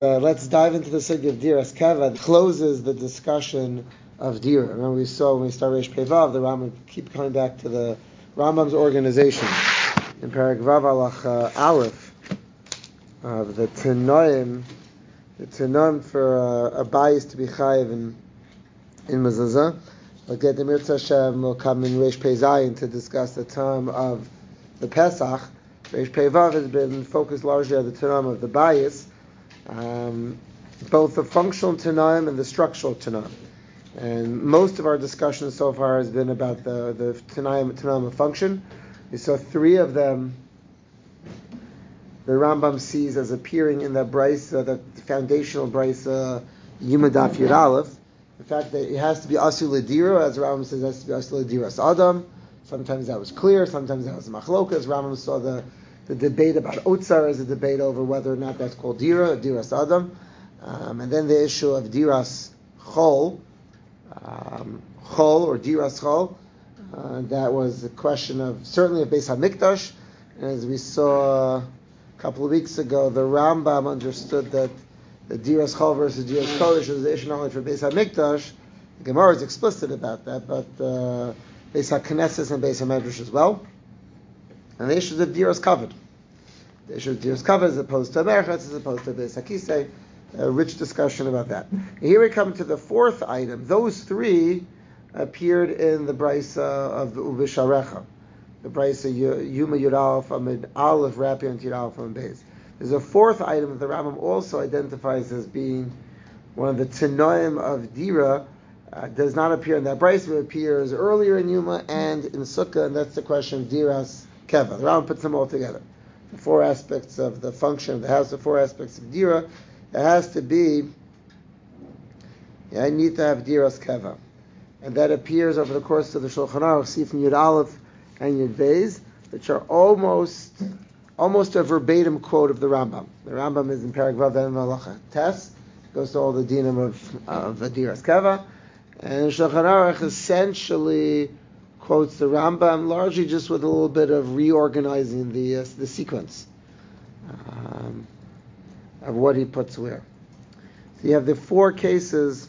Let's dive into the sugya of Diras Keva. Closes the discussion of Dira. Remember we saw when we started Reish Pei Vav, the Rambam keep coming back to the Rambam's organization in Perek Vav Alach Aleph of the Tanoim for a bias to be chayiv in mezuzah. But get the Mirza Hashem will come in Reish Pei Zayin to discuss the term of the Pesach. Reish Pei Vav has been focused largely on the term of the bias. Both the functional Tanaim and the structural Tanaim. And most of our discussion so far has been about the Tanaim of function. We saw three of them the Rambam sees as appearing in the Brisa, the foundational Brisa, Yuma Daf Yud Aleph. The fact that it has to be Asu L'Dira, as Rambam says, it has to be Asu L'Diras Adam. Sometimes that was clear, sometimes that was Machlokas. Rambam saw the debate about Otsar as a debate over whether or not that's called Diras Adam. And then the issue of Diras Chol or Diras Chol. That was a question of, certainly of Beis HaMikdash. And as we saw a couple of weeks ago, the Rambam understood that the Diras Chol versus Diras Kodesh was the issue not only for Beis HaMikdash. The Gemara is explicit about that, but Beis HaKnesses and Beis HaMedrash as well. And the issues of Diras Kavod. The issue of Diras Kavod as opposed to Merchatz, as opposed to Beis HaKisei. A rich discussion about that. And here we come to the fourth item. Those three appeared in the Brisa of Ubisharecha. The Brisa Yuma Yud Aleph Amid Aleph Rapi and Yud Aleph Amid Beis. There's a fourth item that the Rambam also identifies as being one of the Tanoim of Dira. Does not appear in that Brisa, but appears earlier in Yuma and in Sukkah, and that's the question of Diras Keva. The Rambam puts them all together. The four aspects of the function of the house, the four aspects of Dira. It has to be, I need to have Diras Keva. And that appears over the course of the Shulchan Aruch, Sif Yud Aleph and Yud Beis, which are almost a verbatim quote of the Rambam. The Rambam is in Perek Vav and Malacha Tes, goes to all the dinim of Diras Keva. And Shulchan Aruch essentially quotes the Rambam, largely just with a little bit of reorganizing the sequence of what he puts where. So you have the four cases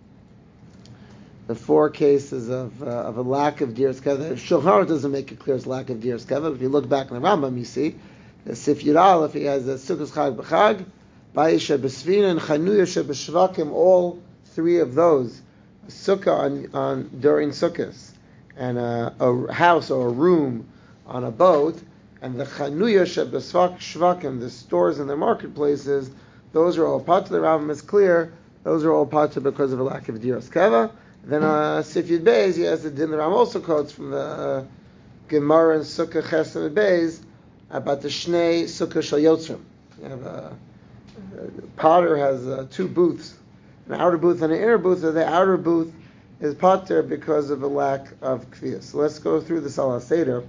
of a lack of Diras Keva. Shulchan Aruch doesn't make it clear as lack of Diras Keva. If you look back in the Rambam, you see the Sif Yud Aleph, he has a Sukkos Chag B'Chag, Bayis Shebesvina, and Chanuya Shebeshvakim, all three of those, a sukkah on during Sukkos, and a house or a room on a boat, and the Chanuya Shebeshvakim, the stores and the marketplaces, those are all part of the Rambam is clear, those are all part of because of a lack of Diras Keva. Then Sif Yud Beis, he has the din the Rambam also quotes from the Gemara and Sukkah Chesed Beis about the Shnei Sukkah Shel Yotzrim. You have Potter has two booths, an outer booth and an inner booth. So the outer booth is Potter because of a lack of Kviyas. So let's go through the Salah Seder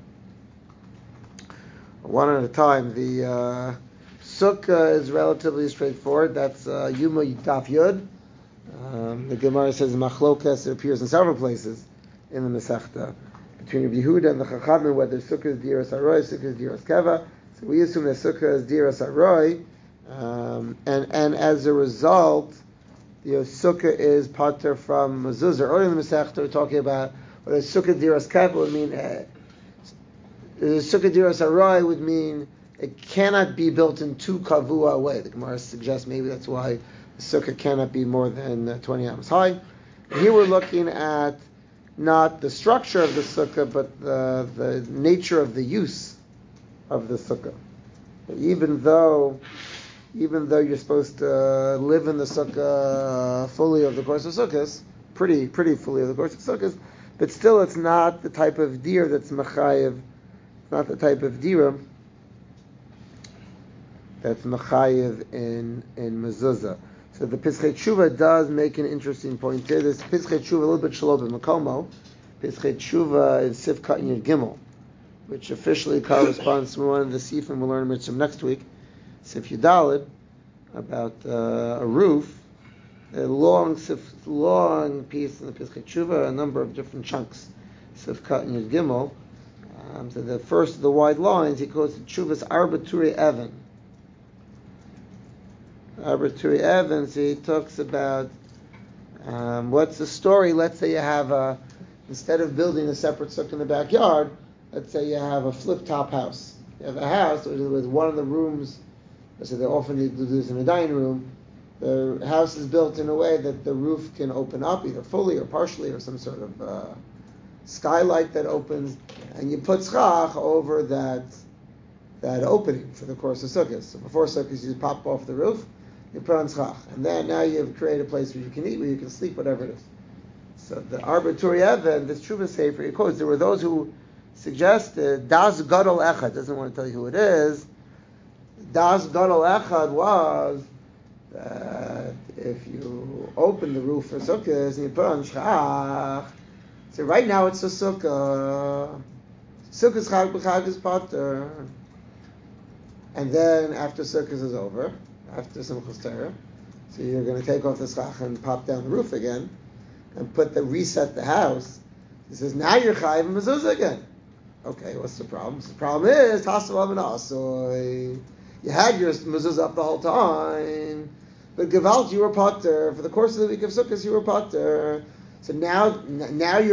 one at a time. The Sukkah is relatively straightforward. That's Yuma Daf Yud. The Gemara says Machlokas. It appears in several places in the Masechta between Rabbi Yehuda and the Chachamim whether Sukkah is Diras Aroy, Sukkah is Diras Keva. So we assume that Sukkah is Diras Aroy, and as a result, Sukkah is pater from Mezuzah. Earlier in the Masechta we're talking about whether Sukkah Diras Keva would mean Sukkah Diras Aroy would mean it cannot be built in too kavua a way. The Gemara suggests maybe that's why the sukkah cannot be more than 20 amos high. And here we're looking at not the structure of the sukkah, but the nature of the use of the sukkah. Even though you're supposed to live in the sukkah fully over the course of sukkahs, pretty fully over the course of sukkahs, but still it's not the type of dir that's machayev, not the type of dira that's machayev in mezuzah. So the Pischei Tshuva does make an interesting point here. This Pischei Tshuva a little bit shalob in Makomo. Pischei Tshuva is Sifkat and Yud Gimel, which officially corresponds to one of the Sifim we'll learn from next week, Sif Yudalid, about a roof, a long piece in the Pischei Tshuva, a number of different chunks, Sifkat and Yud Gimel. So the first of the wide lines, he quotes Tshuva's Arba Turei Evan. Arbitrary Evans, he talks about what's the story. Let's say you have instead of building a separate sukkah in the backyard, let's say you have a flip-top house. You have a house with one of the rooms, let's say they often do this in a dining room. The house is built in a way that the roof can open up, either fully or partially, or some sort of skylight that opens, and you put schach over that opening for the course of sukkahs. So before sukkahs, you pop off the roof, you put on schach, and then now you've created a place where you can eat, where you can sleep, whatever it is. So the arbitrary Evan, this Truma Sefer, he quotes, there were those who suggested Das Gadol Echad, doesn't want to tell you who it is. Das Gadol Echad was that if you open the roof for sukkahs and you put on schach, so right now it's a sukkah. Sukkah's chag b'chag is pater. And then after sukkahs is over, after Simchas Torah, so you're going to take off the schach and pop down the roof again and reset the house. He says, now you're chayiv mezuzah again. Okay, what's the problem? So the problem is, Tasav and Asoy. You had your mezuzah up the whole time, but Gevalt, you were pater. For the course of the week of Sukkot, you were pater. So now the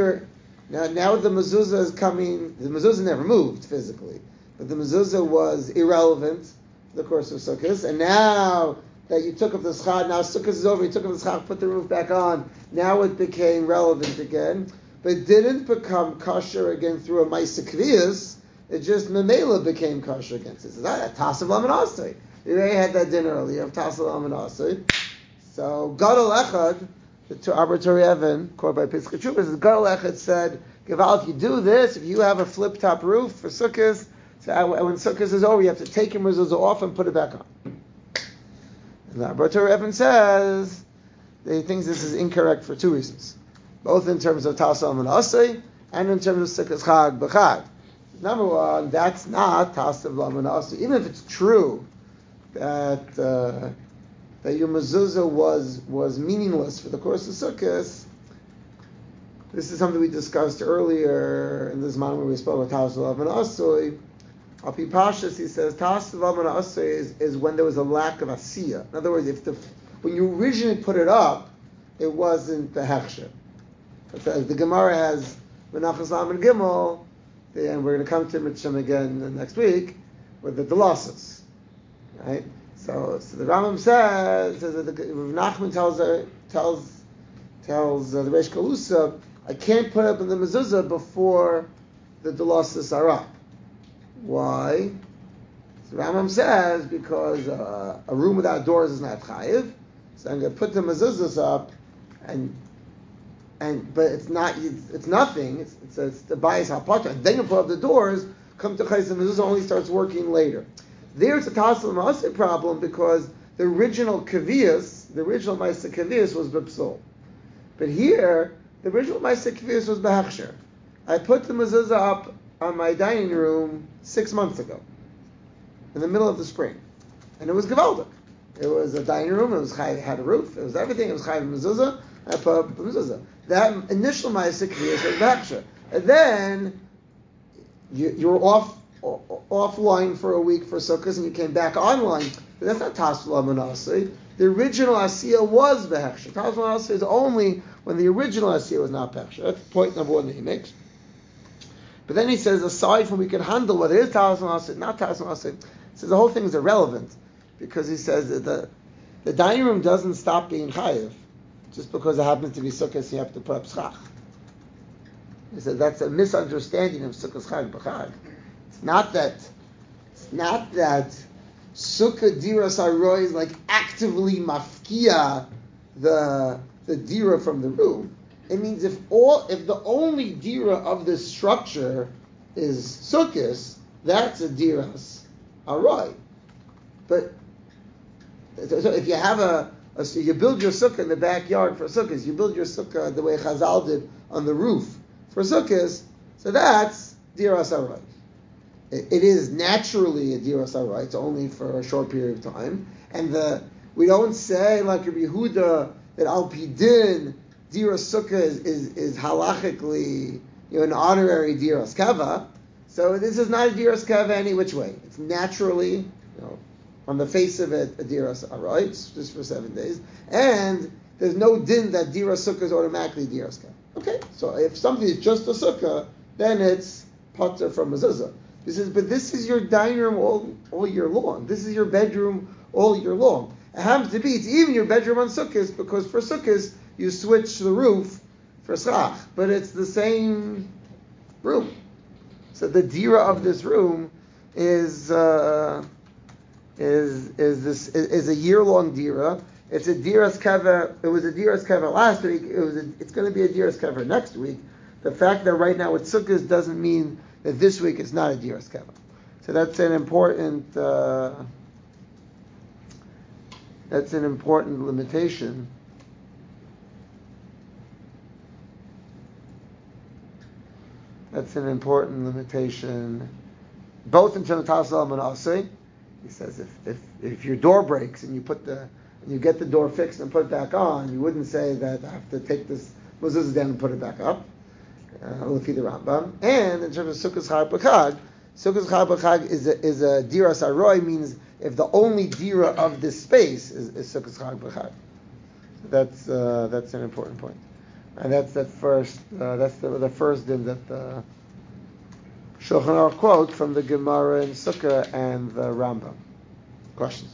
mezuzah is coming. The mezuzah never moved physically, but the mezuzah was irrelevant for the course of Sukkot. And now that you took up the schach, now Sukkot is over. You took up the schach, put the roof back on. Now it became relevant again, but it didn't become kosher again through a ma'aseh kviyas. It just memela became kosher again. It says, Tasav Laman Asay. We already had that dinner earlier of Tasav Laman Asay. So Gadol Echad, the arbitrary Evan, quoted by Piskei Teshuva, says Gadol Echad said, Geval, if you do this, if you have a flip top roof for Sukkot, so when Sukkot is over, you have to take your mezuzah off and put it back on. And the arbitrary Evan says that he thinks this is incorrect for two reasons, both in terms of Tasav Laman Asay and in terms of Sukkot's chag b'chag. Number one, that's not Tasav Laman Asay. Even if it's true that your mezuzah was meaningless for the course of Sukkot, this is something we discussed earlier in this moment where we spoke about Tasav Laman Asay. Api Pashas, he says, Tasav Laman Asay is when there was a lack of asiyah. In other words, when you originally put it up, it wasn't the hechsher. The Gemara has Menachos Laman Gimel, and we're going to come to Mitzvah again next week with the losses, right? So the Rambam says that Rav Nachman tells the Reish Kalusa, I can't put up in the mezuzah before the losses are up. Why? So Rambam says because a room without doors is not chayiv, so I'm going to put the mezuzahs up but it's nothing. It's the bias hapata. And then you put up the doors. Come to Chayes, the mezuzah only starts working later. There's a Tasav Laman Asay problem because the original kaviyas, the original ma'aseh kaviyas was b'psul. But here, the original ma'aseh kaviyas was b'hechsher. I put the mezuzah up on my dining room 6 months ago, in the middle of the spring, and it was gevaldik. It was a dining room. It had a roof. It was everything. It was chayiv mezuzah. I put up the mezuzah. That initial ma'aseh kaviyas was b'hechsher, and then you're offline for a week for Sukkot, and you came back online. But that's not Tasav Laman Asay. The original Asiyah was b'hechsher. Tasav Laman Asay is only when the original Asiyah was not b'hechsher. That's point number one that he makes. But then he says, aside from we can handle whether it is Tasav Laman Asay, not Tasav Laman Asay, he says the whole thing is irrelevant because he says that the dining room doesn't stop being chayiv just because it happens to be Sukkot and you have to put up schach. He said that's a misunderstanding of Sukkot's chag b'chag. It's not that Sukkah Dira Saroy is like actively mafkia the Dira from the room. It means if the only Dira of this structure is Sukkos, that's a Diras Aroy. But so if you have so you build your Sukkah in the backyard for Sukkos, you build your Sukkah the way Chazal did on the roof for Sukkos, so that's Diras Aroy. It is naturally a Diras Aroy. It's only for a short period of time. And we don't say like Rabbi Yehuda that Al Pidin Diras Sukkah is halachically an honorary Diras Kava. So this is not a Diras Kava any which way. It's naturally on the face of it, a diras aroy, it's just for 7 days, and there's no din that diras sukkah is automatically diras keva. Okay, so if something is just a sukkah, then it's potter from mezuzah. He says, but this is your dining room all year long. This is your bedroom all year long. It happens to be, it's even your bedroom on sukkahs, because for sukkahs, you switch the roof for schach, but it's the same room. So the dira of this room is a year-long dira. It's a diras keva. It was a diras keva last week. It's going to be a diras keva next week. The fact that right now it's sukkahs doesn't mean that this week it's not a diras keva. So that's an important limitation. That's an important limitation, both in terms of Tasal and Asay. He says if your door breaks and you get the door fixed and put it back on, you wouldn't say that I have to take this mezuzah down and put it back up. Lefi the Rambam. And in terms of Sukkos Chag B'Chag is a diras aroy, means if the only dira of this space is Sukkos Chag B'Chag. That's an important point. And that's the first din that the Shulchan Aruch quotes from the Gemara in Sukkah and the Rambam. Questions?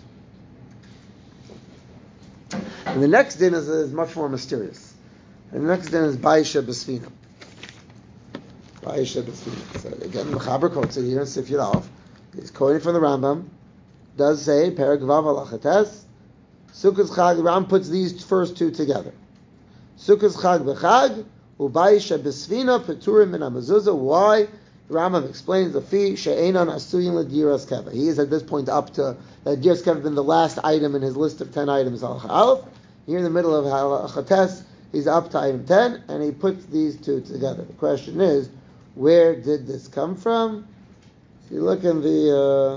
And the next din is much more mysterious. And the next din is Baisha B'Sfina. Baisha B'Sfina. So again, the Mechaber quotes it here in Sif Yud. He's quoting from the Rambam. Does say Perek Vav Halachates. Sukkos Chag. The Rambam puts these first two together. Sukkos Chag B'Chag, Ubayisha B'Sfina, Peturim Min HaMezuzah. Why? The Rambam explains the fee she'enan asuyin l'diras keva. He is at this point up to that diras keva been the last item in his list of 10 items. Al Here in the middle of Halachates, he's up to item 10, and he puts these two together. The question is, where did this come from? If you look in the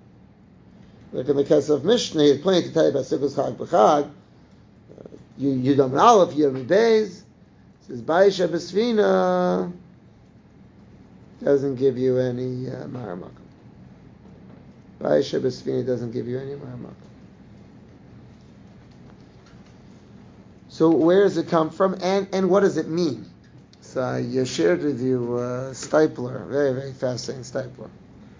Kesef Mishnah, he's planning to tell you about Sukkos Chag B'Chag. You don't Aleph, you don't Beis. Says Baisha B'Sfina doesn't give you any Mahar Makom. Baisha B'Sfina doesn't give you any Mahar Makom. So where does it come from, and what does it mean? So I shared with you Stipler, very, very fascinating Stipler.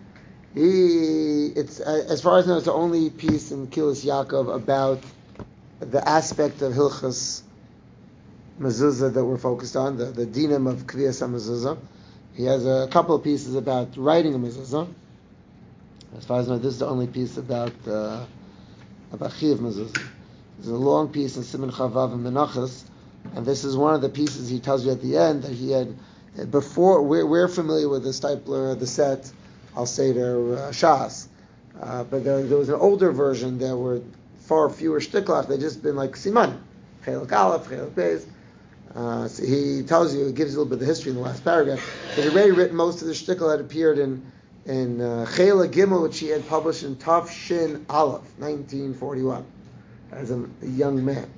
It's as far as I know, it's the only piece in Kilas Yaakov about the aspect of Hilchas Mezuzah that we're focused on, the dinim of Kriyas HaMezuzah. He has a couple of pieces about writing a mezuzah. As far as I know, this is the only piece about Chiyav Mezuzah. There's a long piece in Siman Chavav and Menachos, and this is one of the pieces he tells you at the end that he had before. We're familiar with the Stipler, the set, Al Seder, Shas, but there was an older version. There were far fewer shtiklach. They'd just been like Siman, Chelak Aleph, Chelak Beis. So he tells you, he gives you a little bit of the history in the last paragraph. But he already written most of the shtickle that appeared in Chela Gimel, which he had published in Tav Shin Aleph, 1941, as a young man.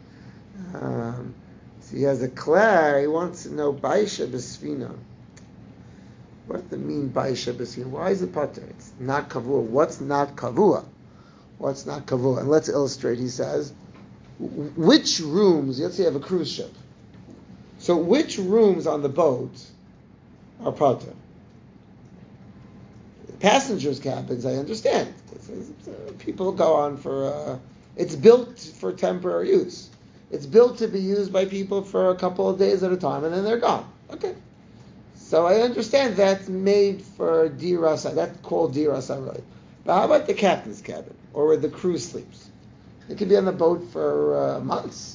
So he has a Claire. He wants to know Baisha B'Sfina. What does it mean Baisha B'Sfina? Why is it pater? It's not kavua. What's not kavua? What's not kavua? And let's illustrate. He says, which rooms? Let's say you have a cruise ship. So which rooms on the boat are pater? Passengers' cabins, I understand. People go on for. It's built for temporary use. It's built to be used by people for a couple of days at a time, and then they're gone. Okay. So I understand that's made for diras. That's called diras aroy. But how about the captain's cabin, or where the crew sleeps? They could be on the boat for months.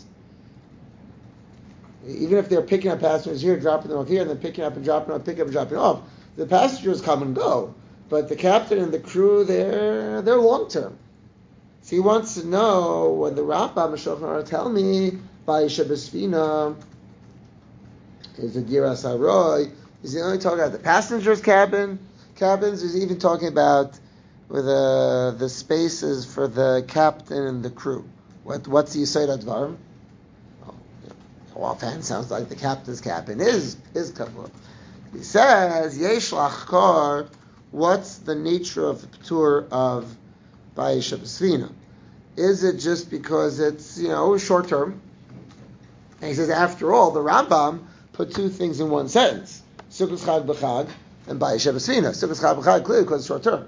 Even if they're picking up passengers here, dropping them off here, and then picking up and dropping off, picking up and dropping off, the passengers come and go. But the captain and the crew, they're long term. So he wants to know when the Rambam and Shulchan Aruch tell me Baisha B'Sfina is a diras aroy. Is he only talking about the passengers' cabins? Is he even talking about with the spaces for the captain and the crew? What's the Yisod Advarim? Offhand sounds like the captain's cabin is kavua. He says, Yesh Lachkar, what's the nature of the P'tur of Ba'isha B'Sfina? Is it just because it's, short term? And he says, after all, the Rambam put two things in one sentence. Sukkos Chag B'Chag and Ba'isha B'Sfina. Sukkos Chag B'Chag, clearly because it's short term.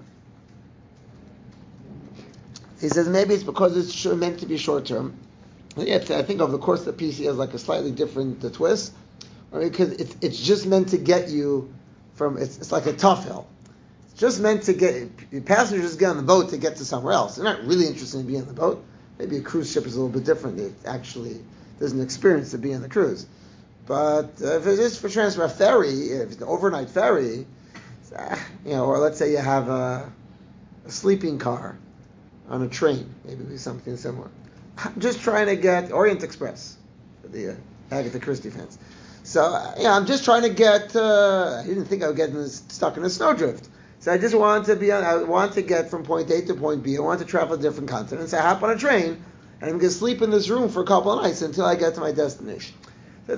He says maybe it's because it's meant to be short term. I think over the course of the piece he has like a slightly different twist. Or because it's just meant to get you from, it's like a tough hill. It's just meant to get, passengers get on the boat to get to somewhere else. They're not really interested in being on the boat. Maybe a cruise ship is a little bit different. It actually, there's an experience to be on the cruise. But if it is for transfer, a ferry, if it's an overnight ferry, or let's say you have a sleeping car on a train, maybe it'd be something similar. I'm just trying to get Orient Express for the Agatha Christie fans. So I'm just trying to get. I didn't think I would get stuck in a snowdrift. So I just want to get from point A to point B. I want to travel to different continents. I hop on a train and I'm going to sleep in this room for a couple of nights until I get to my destination. So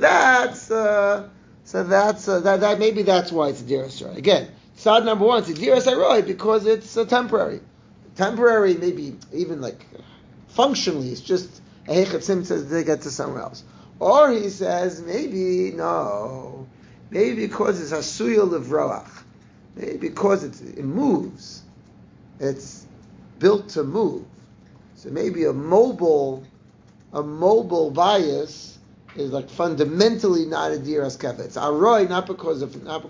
that maybe that's why it's a Diras Aroy. Again, side number one, it's a Diras Aroy because it's temporary. Temporary, maybe even like functionally, it's just a Hechet Simtzah they get to somewhere else. Or he says, maybe because it's Hasuya Livroach. Maybe because it moves. It's built to move. So maybe a mobile bias is like fundamentally not a Diras Kefa. It's Aroy not because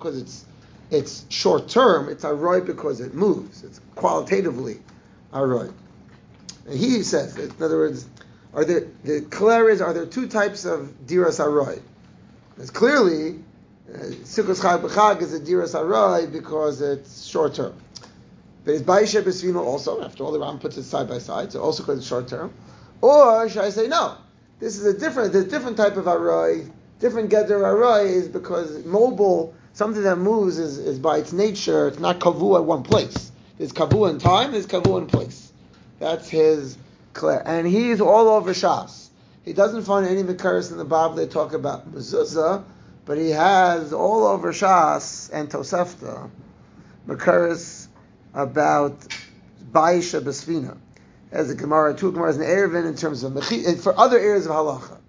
it's short term, it's Aroy because it moves. It's qualitatively Aroy. And he says, in other words, are there two types of Diras Aroy? There's clearly Sukkos Chag B'Chag is a Diras Aroy because it's short term. But it's Ba'isha B'Sfina also, after all the Ram puts it side by side, so also because it's short term. Or should I say no? There's a different type of Aroy, different Geder Aroy is because mobile, something that moves is by its nature, it's not Kavu at one place. There's Kavu in time, there's Kavu in place. That's his clear. And he's all over Shas. He doesn't find any Mekaris in the Bible that talk about Mezuzah, but he has all over Shas and Tosefta Mekaris about Ba'isha B'Sfina. As a Gemara, two Gemaras in Erevin in terms of for other areas of Halacha.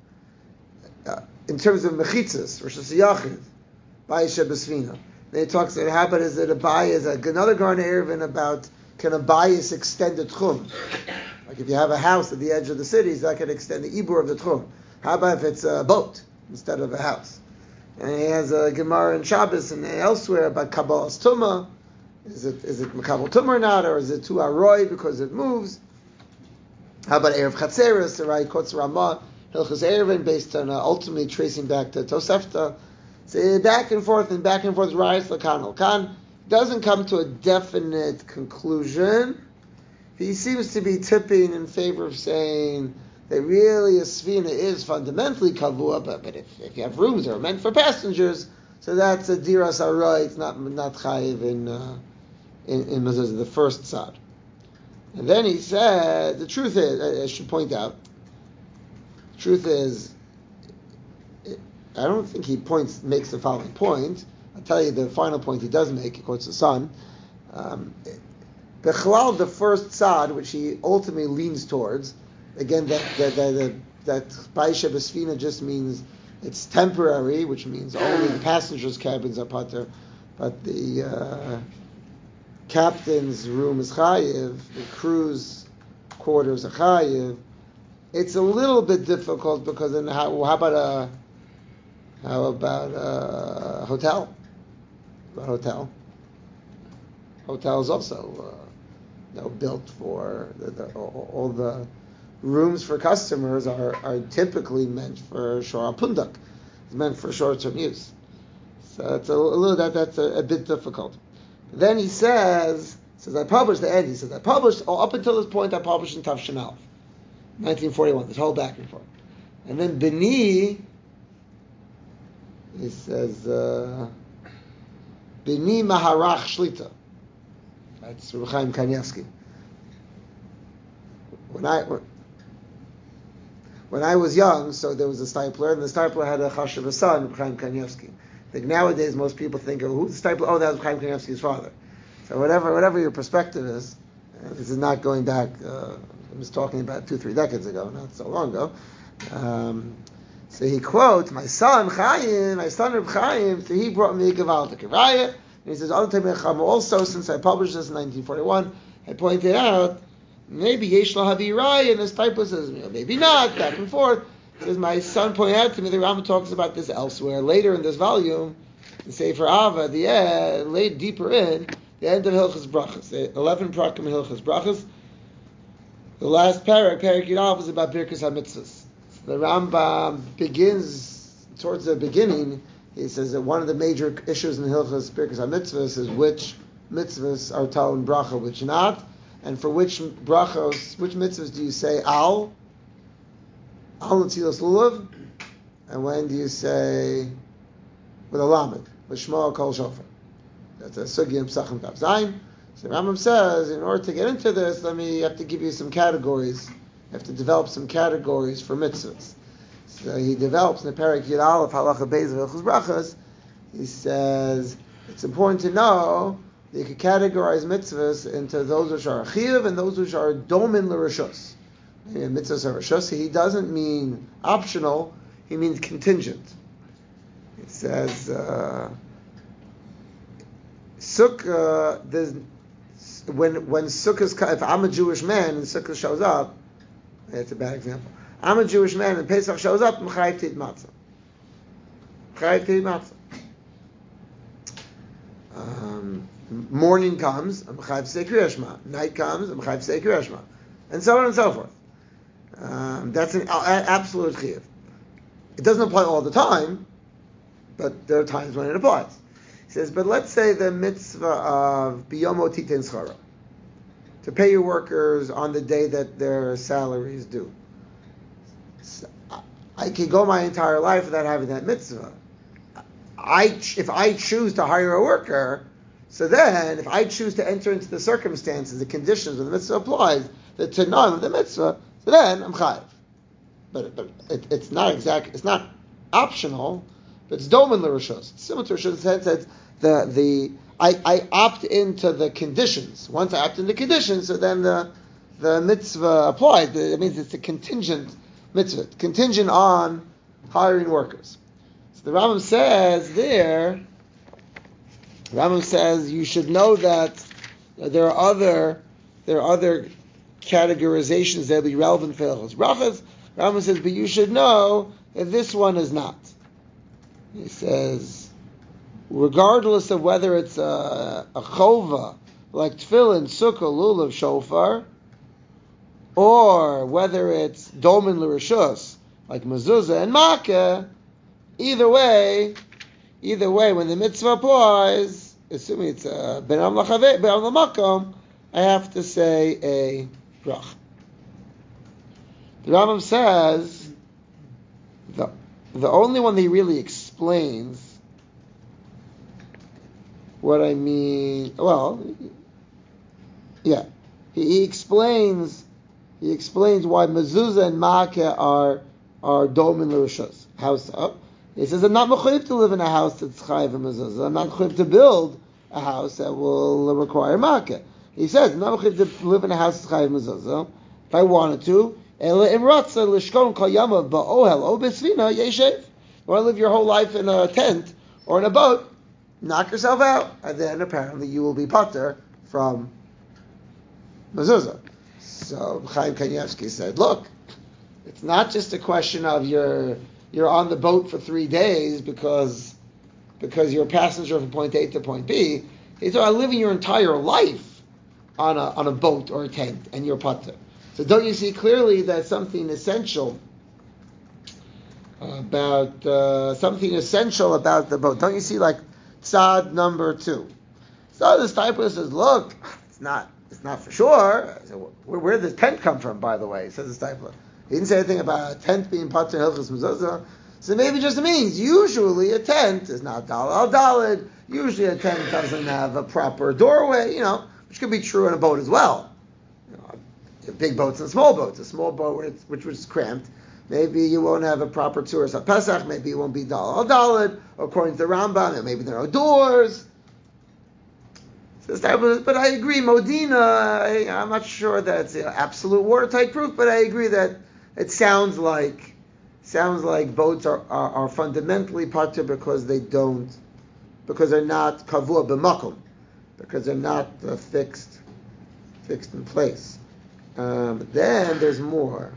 In terms of Mechitzas, Rosh Hashanah, Ba'isha B'Sfina. Then he talks about how about is it a bias? Another Gemara in Erevin about can a bias extend the tchum? Like if you have a house at the edge of the city, that can extend the ibur of the tchum. How about if it's a boat instead of a house? And he has a Gemara in Shabbos and elsewhere about Kabbalas Tumah. Is it Makabal Tumah or not, or is it too Aroy because it moves? How about Erev Chatzeres, the right quotes Ramah, Hilchos Erevin, based on ultimately tracing back to Tosefta. So back and forth, Rais Lakan Alkan. Doesn't come to a definite conclusion. He seems to be tipping in favor of saying that really a Sfina is fundamentally Kavua, but if you have rooms that are meant for passengers, so that's a Diras Aroy, it's not Chayiv in Mezuzah, the first Tzad. And then he said, the truth is, I should point out, the truth is, I don't think he makes the following point. I'll tell you the final point he does make, he quotes the Son. Bechlal, the first tzad, which he ultimately leans towards, again, that Ba'isha B'Sfina just means it's temporary, which means only the passengers' cabins are pater, but the captain's room is chayiv, the crew's quarters are chayiv. It's a little bit difficult because then how about a hotel? Hotel is also built for all the rooms for customers are typically meant for shora pundak. It's meant for short-term use. So it's that's a bit difficult. Then he says I published the end. He says I published up until this point. I published in Tafshin Aleph, 1941. This whole back and forth, and then Beni. He says Beni Maharach Shlita. That's Reb Chaim Kanievsky. When I was young, so there was a Stipler, and the Stipler had a Chashuv son, Reb Chaim Kanievsky. I think nowadays most people think, who's the Stipler? Oh, that was Reb Chaim Kanievsky's father. So whatever your perspective is, This is not going back, I was talking about 2-3 decades ago, not so long ago. So he quotes, my son Reb Chaim, so he brought me Gavaldik Raya, and he says, also, since I published this in 1941, I pointed out, maybe Yesh Lahavi Raya, and this typo says, maybe not, back and forth. He says, my son pointed out to me, the Rambam talks about this elsewhere, later in this volume, in Sefer Ava, laid deeper in, the end of Hilchas Brachas, the 11 Prakim in Hilchas Brachas. The last parak Yud is about Birkas HaMitzvahs. The Rambam begins, towards the beginning, he says that one of the major issues in Hilchas Birkas HaMitzvahs is which mitzvahs are Tal Bracha, which not, and for which mitzvahs do you say Al Netzilas Lulav, and when do you say with a Lamed, with Shema Kol Shofar? That's a Sugya Psachim Tav Zayin. So Rambam says, in order to get into this, you have to give you some categories. You have to develop some categories for mitzvahs. So he develops in the Perek Yud Aleph Halacha Beis V'Chus Brachas. He says it's important to know that you can categorize mitzvahs into those which are chiyuv and those which are domin l'rishus. Mitzvahs are rishus. He doesn't mean optional. He means contingent. It says. Sukkah, when Sukkah's, if I'm a Jewish man and Sukkah shows up, that's a bad example. I'm a Jewish man and Pesach shows up, I'm chayiv to eat matzah. Morning comes, I'm chayiv to say Kriya Shema. Night comes, I'm chayiv to say Kriya Shema. And so on and so forth. That's an absolute chiyuv. It doesn't apply all the time, but there are times when it applies. He says, but let's say the mitzvah of biyomo titen schara, to pay your workers on the day that their salary is due. So I could go my entire life without having that mitzvah. If I choose to hire a worker, so then if I choose to enter into the circumstances, the conditions where the mitzvah applies, the tanam of the mitzvah, so then I'm chayiv. But it's not exact. It's not optional. But it's domin l'rishus. It's similar to rishus in the sense that I opt into the conditions. Once I opt into the conditions, so then the mitzvah applies. It means it's a contingent mitzvah, contingent on hiring workers. So the Rambam says there. Rambam says you should know that there are other categorizations that will be relevant for Hilchos Brachos. Rambam says, but you should know that this one is not. He says, regardless of whether it's a chova, like tefillin, sukkah, lulav, shofar, or whether it's domin l'rishus, like mezuzah and makkah, either way, when the mitzvah applies, assuming it's ben am l'makom, I have to say a brach. The Rambam says the only one that he really explains what I mean. Well, yeah, he explains why mezuzah and makkah are domin l'rishus. How so? He says, I'm not mechuyev to live in a house that's chayiv and mezuzah. I'm not mechuyev to build a house that will require makkah. He says, I'm not mechuyev to live in a house that's chayiv and mezuzah. If I wanted to, you want to live your whole life in a tent or in a boat, knock yourself out, and then apparently you will be pater from mezuzah. So Chaim Kanievsky said, look, it's not just a question of you're on the boat for 3 days because you're a passenger from point A to point B. He's about living your entire life on a boat or a tent, and you're pater. So don't you see clearly that something essential about the boat? Don't you see like tzad number 2? So this typo says, look, it's not for sure. So where did the tent come from, by the way? Says this typo. He didn't say anything about a tent being pater hilchos mezuzah. So maybe it just means usually a tent is not daled al daled. Usually a tent doesn't have a proper doorway, which could be true in a boat as well. Big boats and small boats. A small boat which was cramped, maybe you won't have a proper tourist at Pesach. Maybe it won't be daled al daled. According to the Rambam, maybe there are doors. But I agree, Modena, I'm not sure that it's absolute watertight proof, but I agree that it sounds like boats are fundamentally patur because they're not kavua b'makom, because they're not fixed in place. Then there's more.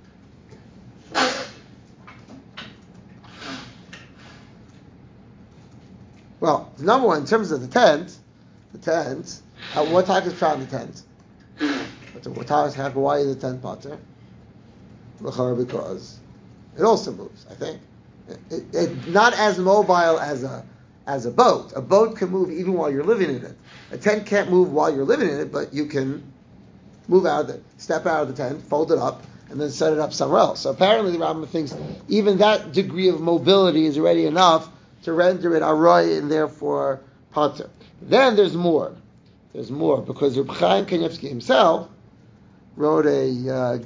Well, number one, in terms of the tent, what type is trout in the tent? What type of why is the tent patur? Because it also moves, I think. It's not as mobile as a boat. A boat can move even while you're living in it. A tent can't move while you're living in it, but you can step out of the tent, fold it up, and then set it up somewhere else. So apparently the Rambam thinks even that degree of mobility is already enough to render it aroy and therefore patur. Then there's more. Because Reb Chaim Kanievsky himself wrote wrote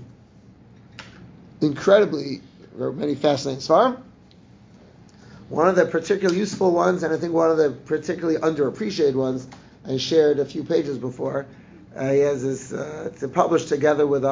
many fascinating svarim. One of the particularly useful ones, and I think one of the particularly underappreciated ones, I shared a few pages before. He has this to publish together with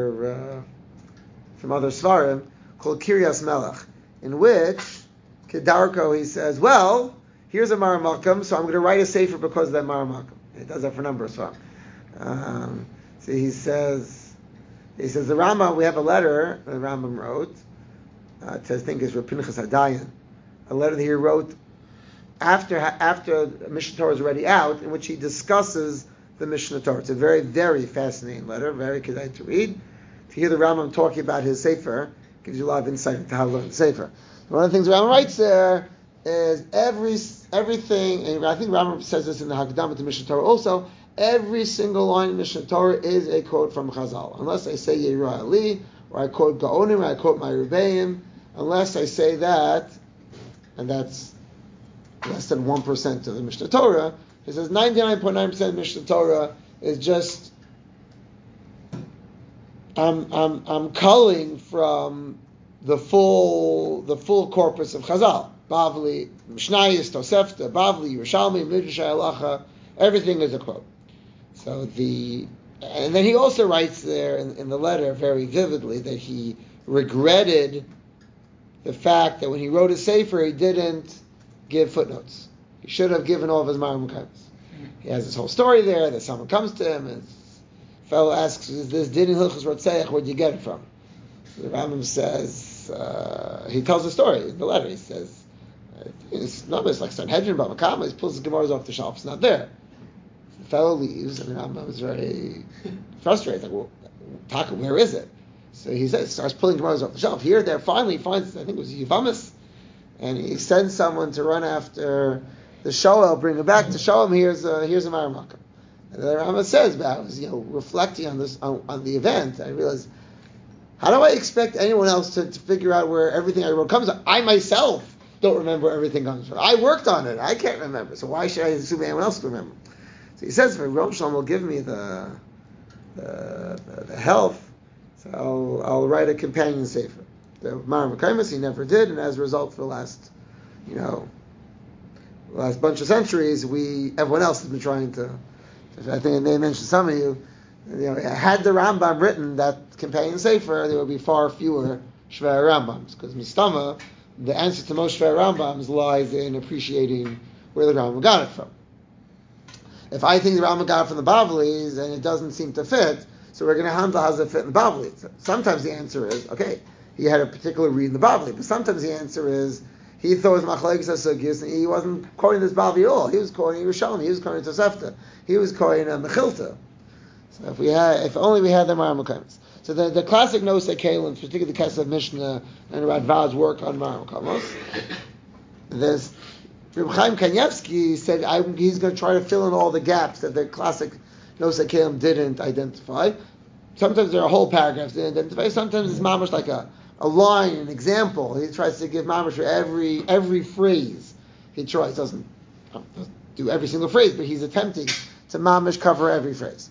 some other svarim called Kiryas Melech, in which Kedarko he says, well, here's a Maramakam, so I'm going to write a sefer because of that Maramakam. He does that for a number of svarim. So he says the Rambam, we have a letter the Rambam wrote to, I think it's Reb Pinchas Hadayan, a letter that he wrote after Mishnah Torah is already out, in which he discusses the Mishnah Torah. It's a very, very fascinating letter, very kedai to read. To hear the Rambam talking about his sefer gives you a lot of insight into how to learn the sefer. One of the things Rambam writes there is everything, and I think Rambam says this in the Haggadah to Mishnah Torah also, every single line in Mishnah Torah is a quote from Chazal. Unless I say Yeruah Ali, or I quote Gaonim, or I quote my Rebbeim, unless I say that, and that's less than 1% of the Mishnah Torah, he says 99.9% of Mishnah Torah is just I'm culling from the full corpus of Chazal. Bavli, Mishnayos, Tosefta, Bavli, Yerushalmi, Midrash Halacha, everything is a quote. And then he also writes there in the letter very vividly that he regretted the fact that when he wrote his sefer, he didn't give footnotes. He should have given all of his Maram Kaimis. He has this whole story there that someone comes to him and the fellow asks, "Is this Din in Hilchos Rotzeach? Where'd you get it from?" The Rambam says, he tells the story in the letter. He says, it's like Sanhedrin, Bava Kama. He pulls his Gemaras off the shelf. It's not there. The fellow leaves, and the Rambam is very frustrated. Like, well, Taka, where is it? So he starts pulling Gemaras off the shelf. Here, there, finally, he finds, I think it was Yuvamis, and he sends someone to run after the Shoel, bring him back to show him, here's a Maramakam. And the Rambam says, but I was reflecting on this on the event, I realized, how do I expect anyone else to figure out where everything I wrote comes from? I myself don't remember where everything comes from. I worked on it. I can't remember. So why should I assume anyone else can remember? So he says, if Ram Shalom will give me the health, so I'll write a companion sefer. The Maram Kaimis he never did, and as a result, for the last bunch of centuries, everyone else has been trying to. I think they mentioned some of you. Had the Rambam written that companion sefer, there would be far fewer Shver Rambams, because Mistama, the answer to most Shver Rambams lies in appreciating where the Rambam got it from. If I think the Rambam got it from the Bavlis and it doesn't seem to fit, so we're going to handle how does it fit in the Bavli. So sometimes the answer is, okay, he had a particular read in the Bavli, but sometimes the answer is, he thought it was Machlekes HaSugiyos, and he wasn't quoting this Bavli at all. He was quoting Yerushalmi, he was quoting Tosefta, he was quoting Mechilta. So if only we had the Maram Kaimis. So the classic Nosei Kalim, particularly the Kesef Mishnah and Radvad's work on Maram Kaimis, there's Reb Chaim Kanievsky said he's going to try to fill in all the gaps that the classic Nosei Kalim didn't identify. Sometimes there are whole paragraphs didn't identify. Sometimes it's mamash like a line, an example. He tries to give mamash for every phrase. He doesn't do every single phrase, but he's attempting to mamash cover every phrase.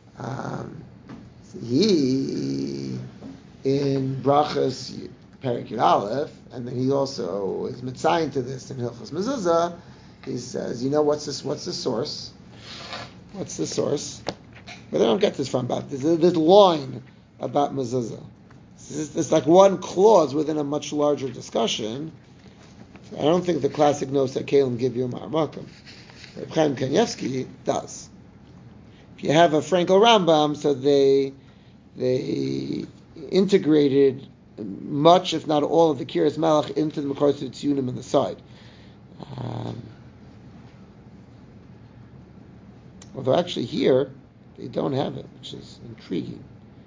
He in Brachas Perek Yud Aleph, and then he also is mitzayin to this in Hilchos Mezuzah. He says, what's the source? What's the source? But they don't get this from Bab. There's a line about mezuzah. It's like one clause within a much larger discussion. I don't think the classic notes that Kalim give you a Ma'amakim. Reb Chaim Kanievsky does. If you have a Frankel Rambam, so they integrated much, if not all, of the Kiryas Malach into the Mekor Tziyunim on the side. Although actually here they don't have it, which is intriguing.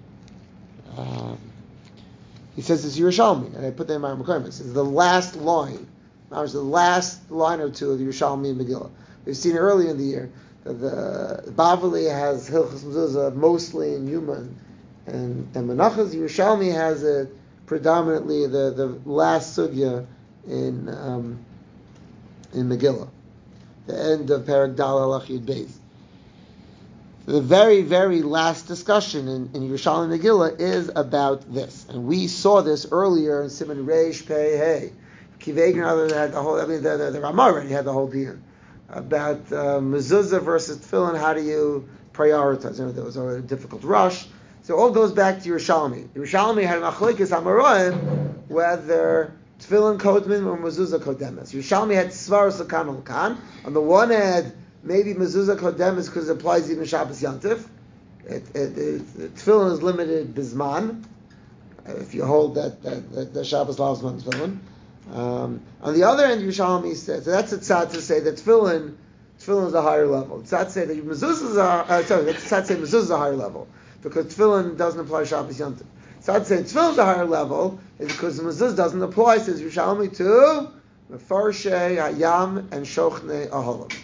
He says it's Yerushalmi, and I put that in my requirements. It's the last line. The last line or two of the Yerushalmi and Megillah. We've seen earlier in the year that the Bavli has Hilchos Mezuzah mostly in Yuma and Menachos. Yerushalmi has it predominantly the last sugya in Megillah, the end of Perek Dal Halach Yud Beis. The very, very last discussion in Yerushalmi Megillah is about this, and we saw this earlier in Siman Reish Pei Hey. Kivegner had the whole. I mean, the Ramah already had the whole deal about mezuzah versus tefillin. How do you prioritize? You know, there was a difficult rush, so it all goes back to Yerushalmi. Yerushalmi had machlokes Amoraim whether tefillin kodmin or mezuzah kodemes. Yerushalmi had svaros lakan lakan. On the one hand, maybe mezuzah kodemes because it applies even Shabbos Yantif. Tefillin is limited bisman. If you hold that Shabbos laws on tefillin. On the other end, Yerushalmi says, so that's a tzad to say that tefillin is a higher level. It's tzad to say that mezuzah is a higher level because tefillin doesn't apply Shabbos Yantiv. Tzad to say tefillin is a higher level is because mezuzah doesn't apply, says Yerushalmi, to mefarshei hayam and shochne ahalam.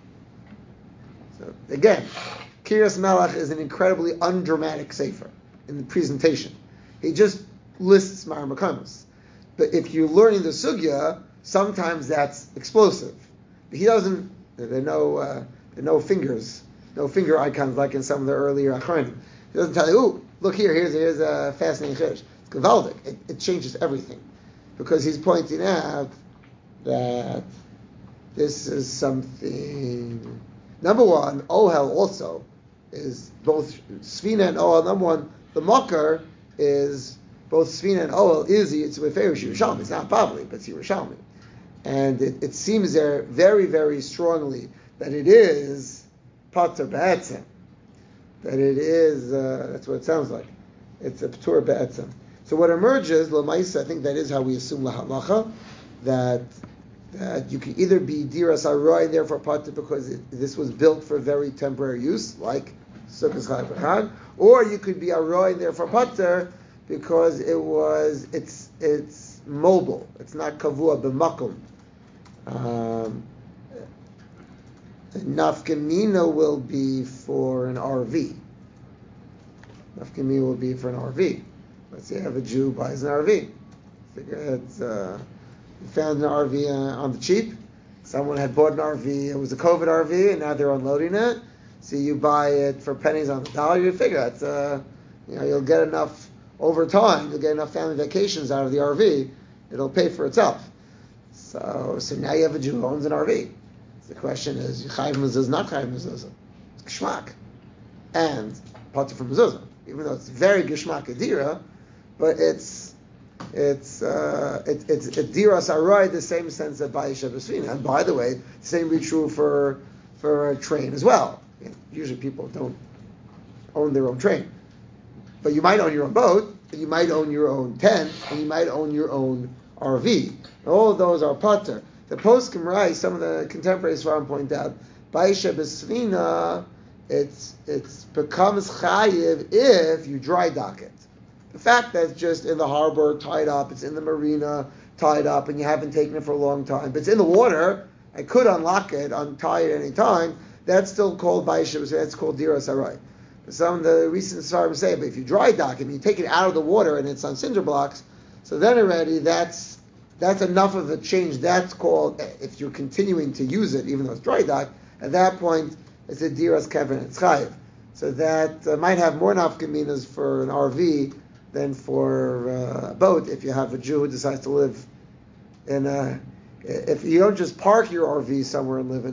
So again, Kiryas Melech is an incredibly undramatic sefer in the presentation. He just lists Mar Makamas. But if you're learning the sugya, sometimes that's explosive. But he doesn't. There are no fingers, no finger icons like in some of the earlier achronim. He doesn't tell you, "Ooh, look here. Here's a fascinating chiddush." It's gewaldic. It changes everything because he's pointing out that this is something. Number one, Ohel also is both Sfina and Ohel. Number one, the Makar is. Both Sfina and Ohel is it's Yerushalmi. It's not Bavli, but it's Yerushalmi. And it seems there very, very strongly that it is Pater Be'etzem. That it is, that's what it sounds like. It's a Pater Be'etzem. So what emerges, L'maisa, I think that is how we assume Lahalacha, that you can either be Diras Aroy and therefore Pater because this was built for very temporary use, like Sukkot Chag V'Chag, or you could be Aroy and therefore Pater because it's mobile. It's not kavua b'makom. Nafkamina will be for an RV. Nafkamina will be for an RV. Let's say you have a Jew buys an RV. Figure it's found an RV on the cheap. Someone had bought an RV. It was a COVID RV, and now they're unloading it. So you buy it for pennies on the dollar. You figure that's you'll get enough. Over time, you'll get enough family vacations out of the RV, it'll pay for itself. So now you have a Jew who owns an RV. So the question is, Chayiv Mezuzah, not Chayiv Mezuzah. It's Geshmak. And Pater from Mezuzah. Even though it's very Geshmak Adira, but it's Diras Arai, the same sense that Bayesha B'Sfina. And by the way, the same be true for a train as well. Usually people don't own their own train. But you might own your own boat, and you might own your own tent, and you might own your own RV. All of those are pater. The poskim right, some of the contemporary Svarim point out, Baisha B'Sfina, it becomes chayiv if you dry dock it. The fact that it's just in the harbor, tied up, it's in the marina, tied up, and you haven't taken it for a long time, but it's in the water, I could unlock it, untie it at any time, that's still called Baisha B'Sfina, that's called Diras Arai. Some of the recent Svarim say, but if you dry dock it and you take it out of the water and it's on cinder blocks, so then already that's enough of a change. That's called, if you're continuing to use it, even though it's dry dock, at that point it's a Diras Kevin, it's Chayiv. So that might have more nafkaminas for an RV than for a boat if you have a Jew who decides to live in if you don't just park your RV somewhere and live in it,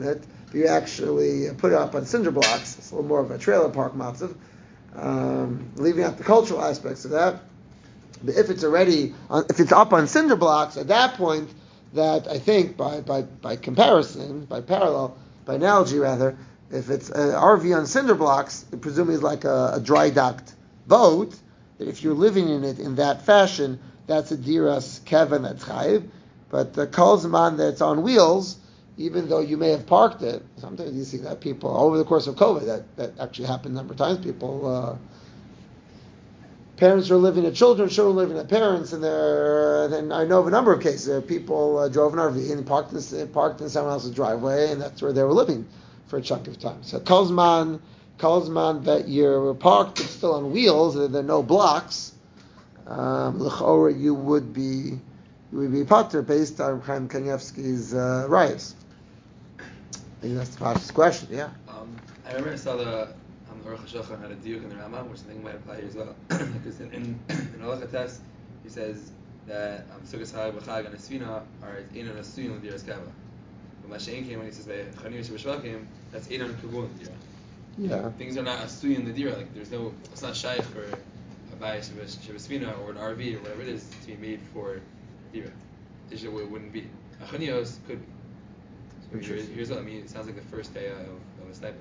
you actually put it up on cinder blocks. It's a little more of a trailer park matzav, leaving out the cultural aspects of that. But if it's up on cinder blocks, at that point, that I think by comparison, by parallel, by analogy rather, if it's an RV on cinder blocks, it presumably is like a dry docked boat. That if you're living in it in that fashion, that's a diras kevin, that's chayiv. But the kol zman that's on wheels, even though you may have parked it, sometimes you see that people over the course of COVID, that actually happened a number of times. People, parents are living at children are living at parents, and then I know of a number of cases where people drove an RV and parked in someone else's driveway, and that's where they were living for a chunk of time. So kol zman that you're parked, it's still on wheels, there are no blocks. L'chora, you would be pater based on Chaim Kanievsky's rayos. I think that's the first question. Yeah. I remember I saw the Aruch HaShulchan had a diuk in the Rambam, which I think might apply here as well. Because in Halacha Tes, he says that Sukkos Chag B'Chag and Esfina are Einon Asuyim L'Diras Kava. But Mashiach came when he says Chanir Shebeshvakim, that's Einon Kavun L'Dira. Yeah. Things are not Asuyim L'Dira. Like it's not shaykh for a Bayis Shebesfina or an RV or whatever it is to be made for Dira. It wouldn't be. A Chanios could be. So here's what I mean. It sounds like the first day of a stipend.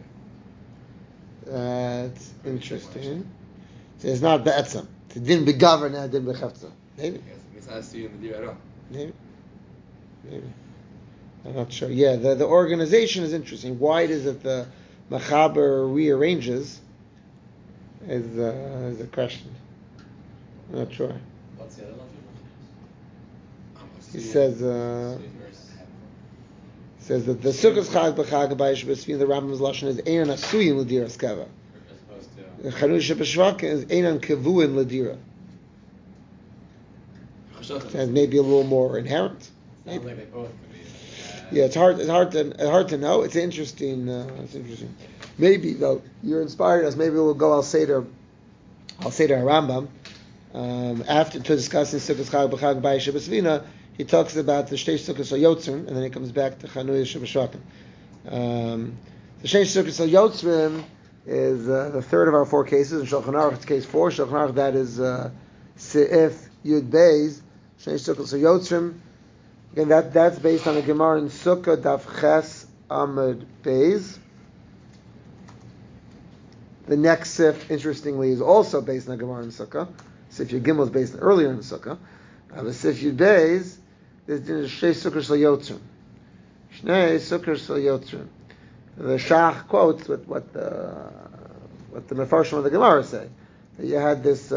That's interesting. So it's not be'etzem. It didn't be governed, and it didn't be chafza. Maybe. It's not Asuyim L'Dira at all. Maybe. I'm not sure. Yeah, the organization is interesting. Why it is that the Machaber rearranges is a question. I'm not sure. What's the other one? He says that the Sukkos Chag B'Chag B'Ayish B'Sfin, the Rambam's lashon is Einon Asuyim L'Diras Kava. The Chanur Shebeshvakim is Einon Kavuin L'Dira. And maybe a little more inherent. Sounds like they both could be. Yeah, it's hard to know. It's interesting. Maybe though you're inspiring us. Maybe we'll go Al Seder Rambam after to discussing Sukkos Chag B'Chag B'Ayish B'Sfina. He talks about the Shtei Sukkos HaYotzrim, and then he comes back to Chanur Shebeshvakim. The Shtei Sukkos HaYotzrim is the third of our four cases. In Shulchan Aruch, it's case 4. Shulchan Aruch, that is Seif Yud Beis. Shnei Sukkos HaYotzrim. Again, that's based on a Gemara in Sukkah Daf Ches Amud Beis. The next Sif, interestingly, is also based on a Gemara in Sukkah. Sif Yud Gimel is based earlier in Sukkah. The Sif Yud Beis is Shnei Sukkos HaYotzrim. Shnei Sukkos HaYotzrim. The Shach quotes what the Mefarshim of the Gemara say. That you had this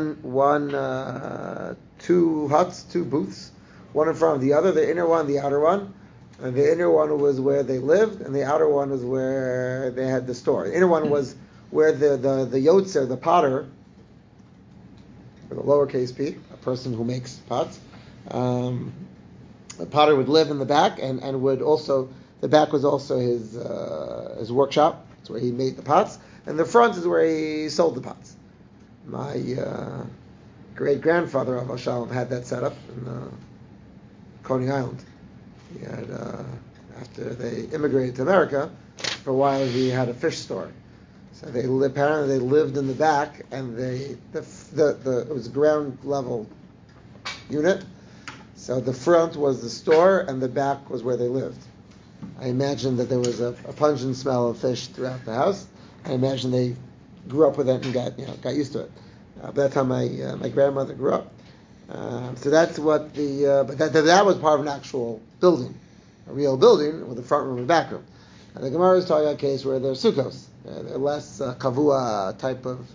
two huts, two booths, one in front of the other, the inner one, the outer one. And the inner one was where they lived, and the outer one was where they had the store. The inner one was where the yotzer, the potter, with a lowercase p, a person who makes pots, the potter would live in the back, and would also, the back was also his workshop. That's where he made the pots. And the front is where he sold the pots. My great-grandfather, Rav Shalom, had that set up in Coney Island. He had, after they immigrated to America, for a while he had a fish store. So apparently they lived in the back, and it was a ground level unit. So the front was the store, and the back was where they lived. I imagine that there was a pungent smell of fish throughout the house. I imagine they grew up with it and got used to it. By that time, my grandmother grew up. So that's what but that was part of an actual building, a real building with a front room and back room. And the Gemara is talking about a case where they're sukkos. They're less kavua type of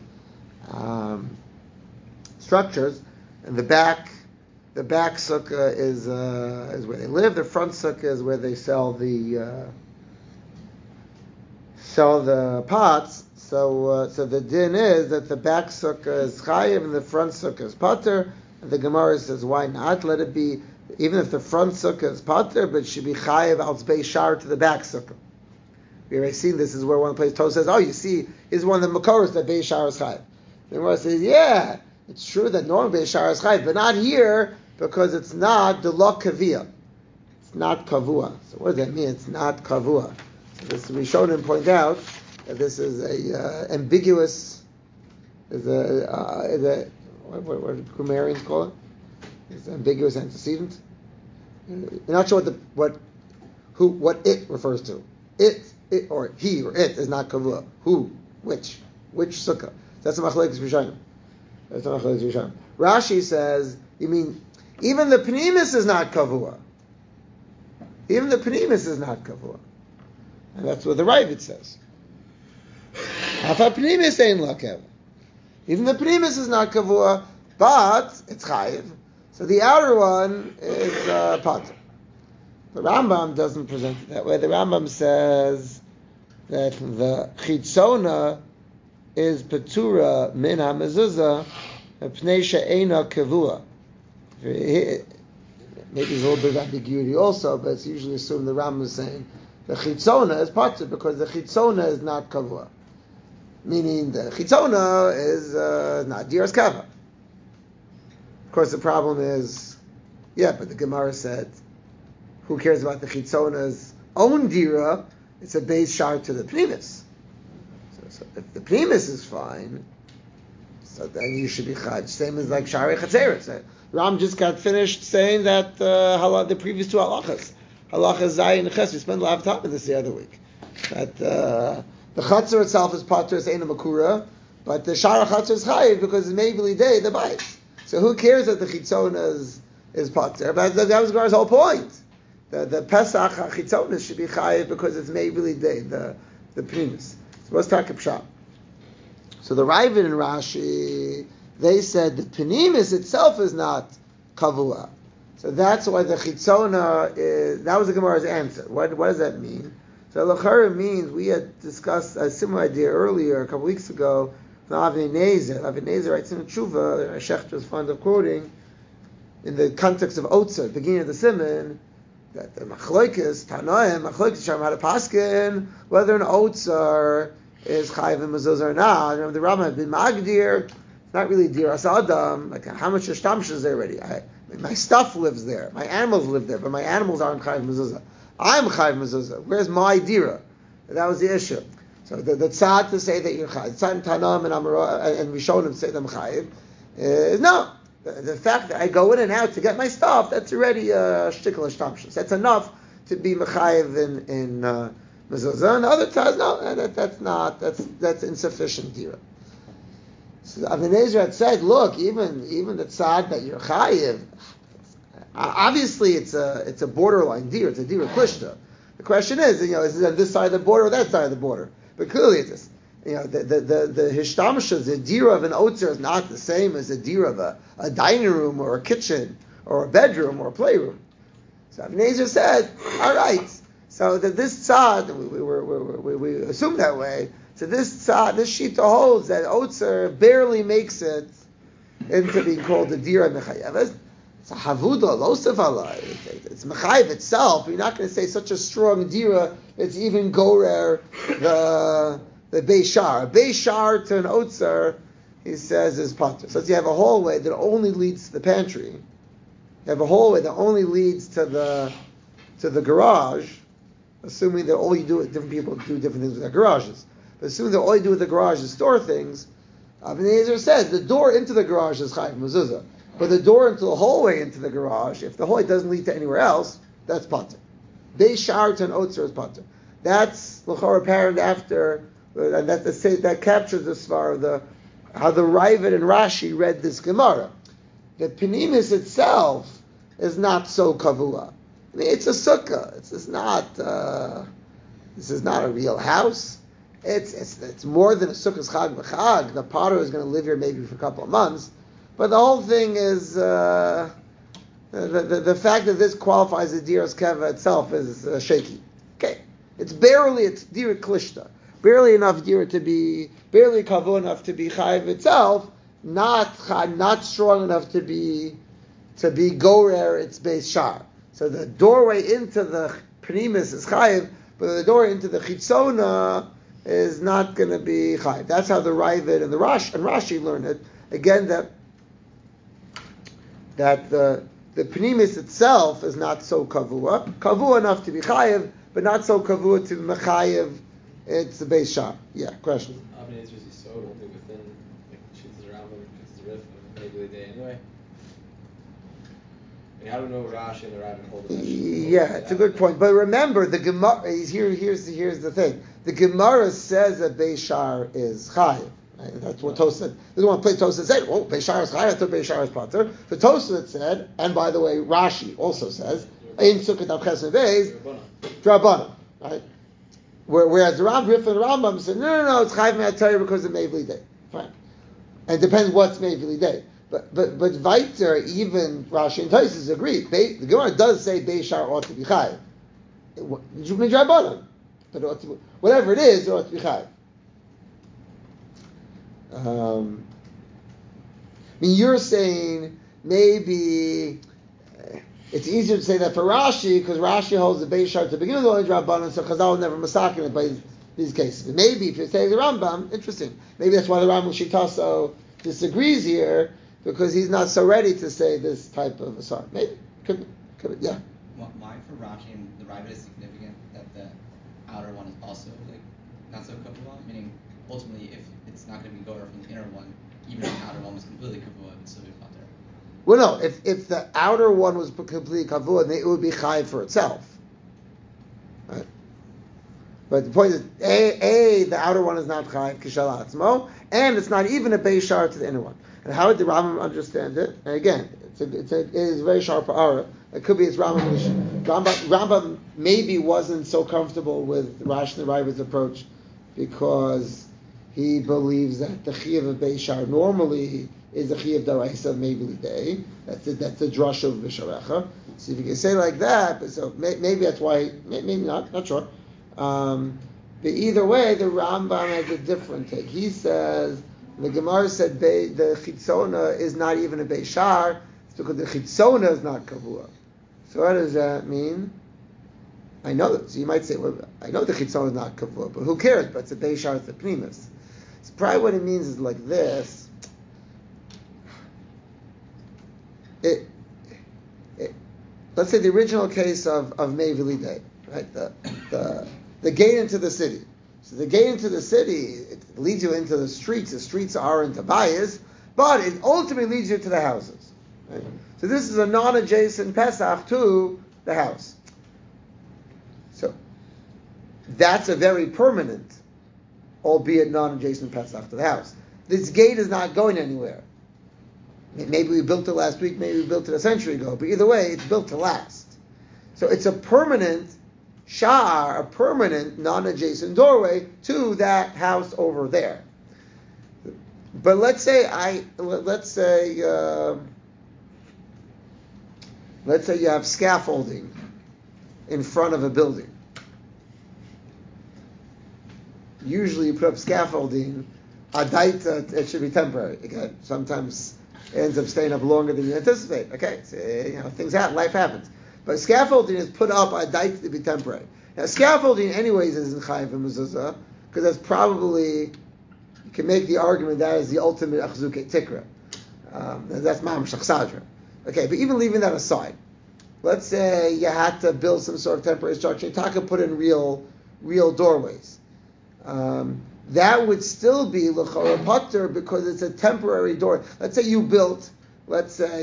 structures, and the back sukkah is where they live. The front sukkah is where they sell the pots. So the din is that the back sukkah is chayiv and the front sukkah is pater. And the Gemara says, why not? Let it be, even if the front sukkah is pater, but it should be chayiv al tzbei shar to the back sukkah. We already seen this is where one place Tosha says, you see, is one of the makoros that Beis Shar is chayiv. The Gemara says, yeah, it's true that normally Beis Shar is chayiv, but not here because it's not the lo kaviyah. It's not kavua. So what does that mean? It's not kavua. This Rishonim point out that this is a ambiguous, what do grammarians call it? It's an ambiguous antecedent. You're not sure what it refers to. It or he or it is not kavua. Who? Which sukkah? That's a machlokes Rishonim. Rashi says, you mean even the pnimis is not kavua. Even the pnimis is not kavua. And that's what the Ravid says. Hafa pnimis ein lakev. Even the pnimis is not kavua, but it's chayiv. So the outer one is pater. The Rambam doesn't present it that way. The Rambam says that the chitzona is patura min ha-mezuzah pnei she'eina kavua. Maybe there's a little bit of ambiguity also, but it's usually assumed the Rambam is saying the chitzona is pater because the chitzona is not kavua. Meaning the chitzona is not diras kava. Of course, the problem is, but the Gemara said, who cares about the chitzona's own dira? It's a base shar to the pnimis. So if the pnimis is fine, so then you should be chad. Same as like shari chatzeres. Ram just got finished saying that the previous two halachas, halacha zayin and ches. We spent a lot of time on this the other week. That the chatzer itself is pater, it's ein makura, but the shara chatzer is chayiv because it's maybe day the bais. So who cares that the chitzona is pater? But that was Gemara's whole point. The Pesach chitzona should be chayiv because it's maybe day the pnimis. So what's takip. So the Ravid and Rashi, they said the pnimis itself is not kavua. So that's why the chitzona is. That was the Gemara's answer. What does that mean? So l'chara means we had discussed a similar idea earlier a couple weeks ago. Avnei Nezer writes in a tshuva, Shechter is fond of quoting, in the context of Otzer, beginning of the Siman, that the Machlokes, Tanoim, Machlokes Shem had a paskin, whether an Otzer is Chayiv and Mezuzah or not. Remember the Rambam had been Magdir, it's not really Dir Asadam, like how much Shtamsh is there already? My stuff lives there, my animals live there, but my animals aren't Chayiv Mezuzah. I'm Chayiv Mezuzah. Where's my Dira? That was the issue. So the tzad to say that you're chayiv, tzad and Tanam and Rishonim say them chayiv, is no. The fact that I go in and out to get my stuff, that's already a shtickle shtamshus. That's enough to be mechayiv in mezuzah. And the other tzad, no, that's insufficient dira. So Avnei Nezer had said, look, even the tzad that you're chayiv, obviously it's a borderline dira, it's a dira klishta. The question is it on this side of the border or that side of the border? But clearly it is. The hishtamsha, the dira of an otzer is not the same as the dira of a dining room or a kitchen or a bedroom or a playroom. So Avnei Nezer said, all right. So that this tzad, we assume that way. So this tzad, this shita holds that otzer barely makes it into being called the dira mechayeves. It's a havuda losef alai. It's mechayev itself. You're not going to say such a strong dira. It's even gorer the beishar. A beishar to an otzer, he says, is pater. So you have a hallway that only leads to the pantry. You have a hallway that only leads to the garage. Assuming that all you do, different people do different things with their garages. But assuming that all you do with the garage is store things, Avnei Nezer says the door into the garage is chayiv mezuzah. But the door into the hallway into the garage, if the hallway doesn't lead to anywhere else, that's pater. Beishar to an otzer is pater. That's l'chor apparent after, and that captures the svar of how the Ravid and Rashi read this Gemara. The pnimis itself is not so kavua. I mean, it's a sukkah. This is not a real house. It's more than a sukkah's chag b'chag. The potter is going to live here maybe for a couple of months. But the whole thing is the fact that this qualifies as diras keva itself is shaky. Okay, it's dira klishta, barely enough dira to be barely kavu enough to be chayiv itself, not strong enough to be gorer its base shar. So the doorway into the pnimis is chayiv, but the door into the chitzona is not going to be chayiv. That's how the Ravid and Rashi learn it. Again, that the pnimis itself is not so kavua enough to be chayiv, but not so kavua to mechayev. It's the Beis Shar. Yeah, question. Abnei's usually so only within like Shittas Rambam, Shittas Rif, maybe the day anyway. I mean, how do we know Rashi and the Rabbin hold it? Yeah, it's a good point. But remember, the Gemara. Here's the thing. The Gemara says that Beis Shar is chayiv. Right? That's what Tosfos said. They don't want to play Tosfos said. Oh, Beis Shar is chayiv. I thought Beis Shar is pater. So Tosfos said, and by the way, Rashi also says, in Sukkot Avches Beis, Drabanan. Right. Whereas the Rif and the Rambam said, no, it's chayiv me'atari because of Mevli Day. Fine. And it depends what's Mevli Day. But weiter, even Rashi and Tosfos agree. The Gemara does say Beis Shar ought to be chayiv. But whatever it is, it ought to be chayiv. I mean, you're saying maybe it's easier to say that for Rashi because Rashi holds the Beis Shar to begin with only Rabbanan, so Chazal never masakin it by these cases. But maybe if you're saying the Rambam, interesting. Maybe that's why the Rambam Shitaso disagrees here because he's not so ready to say this type of asar. Maybe could yeah. Why for Rashi and the Ravid is significant that the outer one is also like not so kavua? Meaning ultimately, if it's not going to be goer from the inner one, even if the outer one was completely kavua, it would still be pater. Well, no. If the outer one was completely kavua, then it would be chayiv for itself. Right? But the point is, the outer one is not chayiv kishal atzmo, and it's not even a Beis Shar to the inner one. And how would the Rambam understand it? And again, it is a very sharp ara. It could be it's Rambam. Rambam maybe wasn't so comfortable with Rashi and Ravid's approach because he believes that the chiyuv of Beis Shar normally is the chiyuv d'oraisa of Mevli Day. That's the drush of B'sharecha. So if you can say like that, but so maybe that's why. Maybe not sure. But either way, the Rambam has a different take. He says the Gemara said the chitzona is not even a Beis Shar. It's because the chitzona is not kavua. So what does that mean? I know that. So you might say, well, I know the chitzona is not kavua, but who cares? But it's a Beis Shar, it's a pnimis. So probably what it means is like this. Let's say the original case of Mevli Day, right? The gate into the city. So the gate into the city, it leads you into the streets. The streets are into bayis, but it ultimately leads you to the houses. Right? So this is a non-adjacent Pesach to the house. So that's a very permanent, albeit non-adjacent Pesach to the house. This gate is not going anywhere. Maybe we built it last week, maybe we built it a century ago, but either way, it's built to last. So it's a permanent shar, a permanent non-adjacent doorway to that house over there. But let's say you have scaffolding in front of a building. Usually you put up scaffolding, adaita, it should be temporary. Okay? Sometimes it ends up staying up longer than you anticipate. Okay? So, things happen, life happens. But scaffolding is put up adaita to be temporary. Now scaffolding anyways isn't chayiv and mezuzah, because that's probably, you can make the argument that is the ultimate achzukei tikra. That's mamash achsadra. Okay, but even leaving that aside, let's say you had to build some sort of temporary structure, you could put in real doorways. That would still be l'chora pater because it's a temporary door. Let's say you build a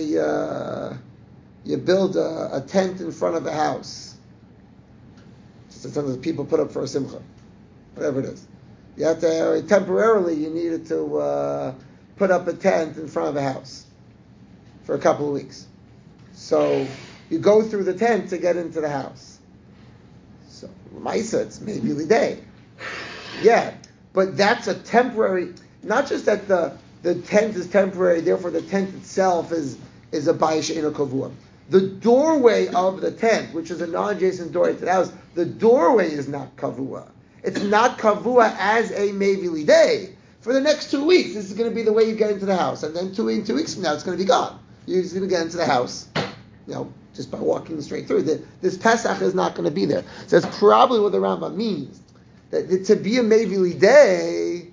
tent in front of a house. Sometimes people put up for a simcha, whatever it is. You have to temporarily. You needed to put up a tent in front of a house for a couple of weeks. So you go through the tent to get into the house. So Maisa, it's maybe the day. Yeah, but that's a temporary. Not just that the tent is temporary. Therefore, the tent itself is a bayis she'eino kavua. The doorway of the tent, which is a non-adjacent doorway to the house, the doorway is not kavua. It's not kavua as a Mevli Day. For the next 2 weeks, this is going to be the way you get into the house. And then 2 weeks from now, it's going to be gone. You're just going to get into the house, just by walking straight through. This Pesach is not going to be there. So that's probably what the Rambam means. That to be a Mevli Day,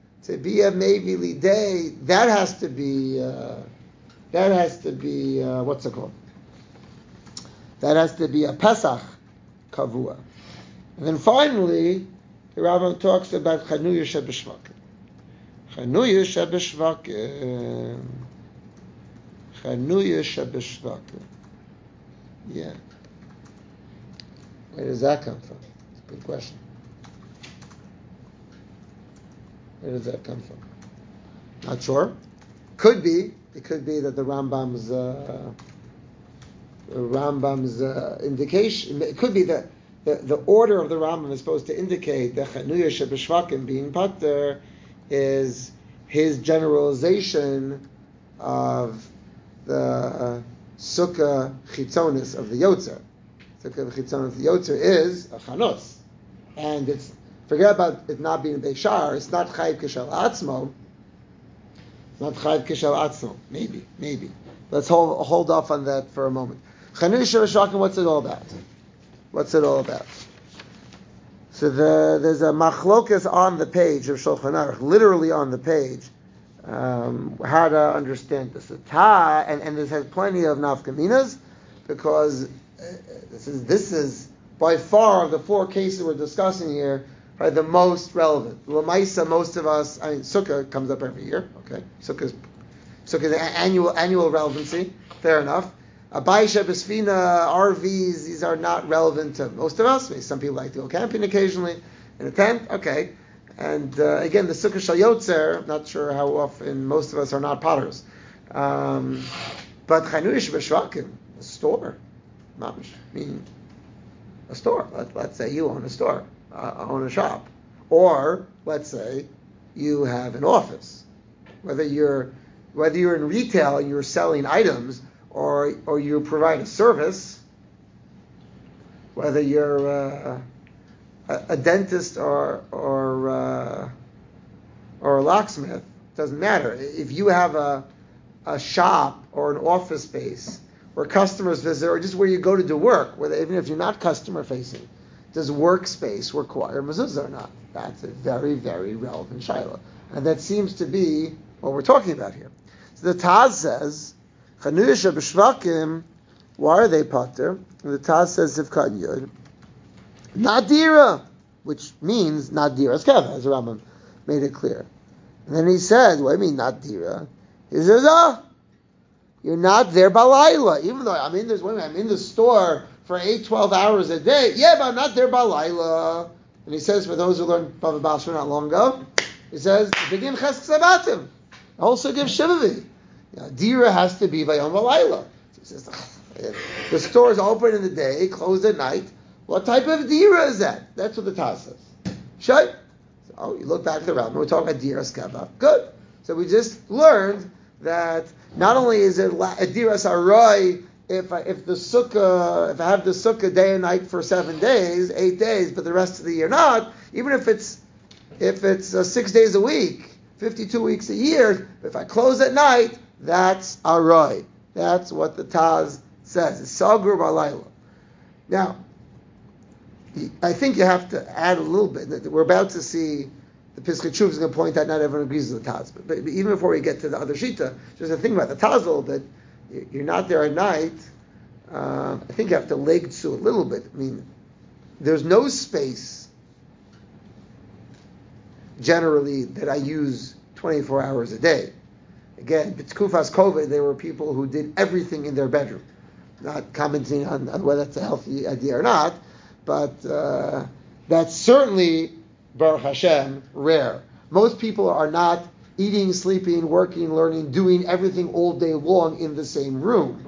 that has to be, what's it called? That has to be a Pesach kavua. And then finally, the Rambam talks about Chanuya Shebeshvakim. Chanuya Shebeshvakim. Chanuya Shebeshvakim. Yeah. Where does that come from? It's a good question. Where does that come from? Not sure. Could be. It could be that the Rambam's indication. It could be that the order of the Rambam is supposed to indicate that Chanuya Shebeshvakim being pater is his generalization of the Sukkah Chitzonis of the Yotzer. Sukkah Chitzonis of the Yotzer is a Chanos. And it's, forget about it not being a Beishar, it's not Chayiv Kishal Atzmo. It's not Chayiv Kishal Atzmo. Maybe. Let's hold off on that for a moment. Chanuya Shebeshvakim, what's it all about? So there's a machlokas on the page of Shulchan Aruch, literally on the page, how to understand this. And this has plenty of nafkaminas, because this is by far of the four cases we're discussing here, probably the most relevant. L'maisa, most of us, Sukkah comes up every year. Okay, Sukkah's annual relevancy. Fair enough. Abai Shebesfina, RVs, these are not relevant to most of us. Maybe some people like to go camping occasionally in a tent. Okay. And again, the Sukkah Shal Yotzer, not sure how often most of us are not potters. But Chanuya Shebeshvakim, a store. Mamish. I mean, a store. Let's say you own a store, own a shop. Or, let's say, you have an office. Whether you're in retail and you're selling items, or you provide a service, whether you're a dentist or a locksmith, doesn't matter. If you have a shop or an office space where customers visit, or just where you go to do work, even if you're not customer facing, does workspace require mezuzah or not? That's a very, very relevant shaila, and that seems to be what we're talking about here. So the Taz says, Chanuya Shebeshvakim, why are they pater? The Taz says Zivkan Yud, Nadira, which means Nadira's Keva, as the Rambam made it clear. And then he says, what do you mean Nadira? He says, you're not there balayla, even though I'm in the store for 8-12 hours a day. Yeah, but I'm not there balayla. And he says, for those who learned Bava Basra not long ago, he says, begin Chesk Sabatim. Also give Shivavi. Dira has to be Vayom Valayla. He says, the store is open in the day, closed at night. What type of Dira is that? That's what the Taz says. Shay. So, you look back at the Rambam, we're talking about Dira Skeva. Good. So we just learned that not only is it a Dira Sarai if I have the Sukkah day and night for 7 days, 8 days, but the rest of the year not, even if it's 6 days a week, 52 weeks a year, if I close at night, that's arai. That's what the Taz says. It's Sagur Balayla. Now, I think you have to add a little bit. We're about to see the Piskei Teshuva is going to point out not everyone agrees with the Taz. But even before we get to the other Shita, just to think about the Taz a little bit, you're not there at night. I think you have to leg to a little bit. I mean, there's no space generally that I use 24 hours a day. Again, B'tkufas COVID, there were people who did everything in their bedroom. Not commenting on whether that's a healthy idea or not, but that's certainly, Baruch Hashem, rare. Most people are not eating, sleeping, working, learning, doing everything all day long in the same room.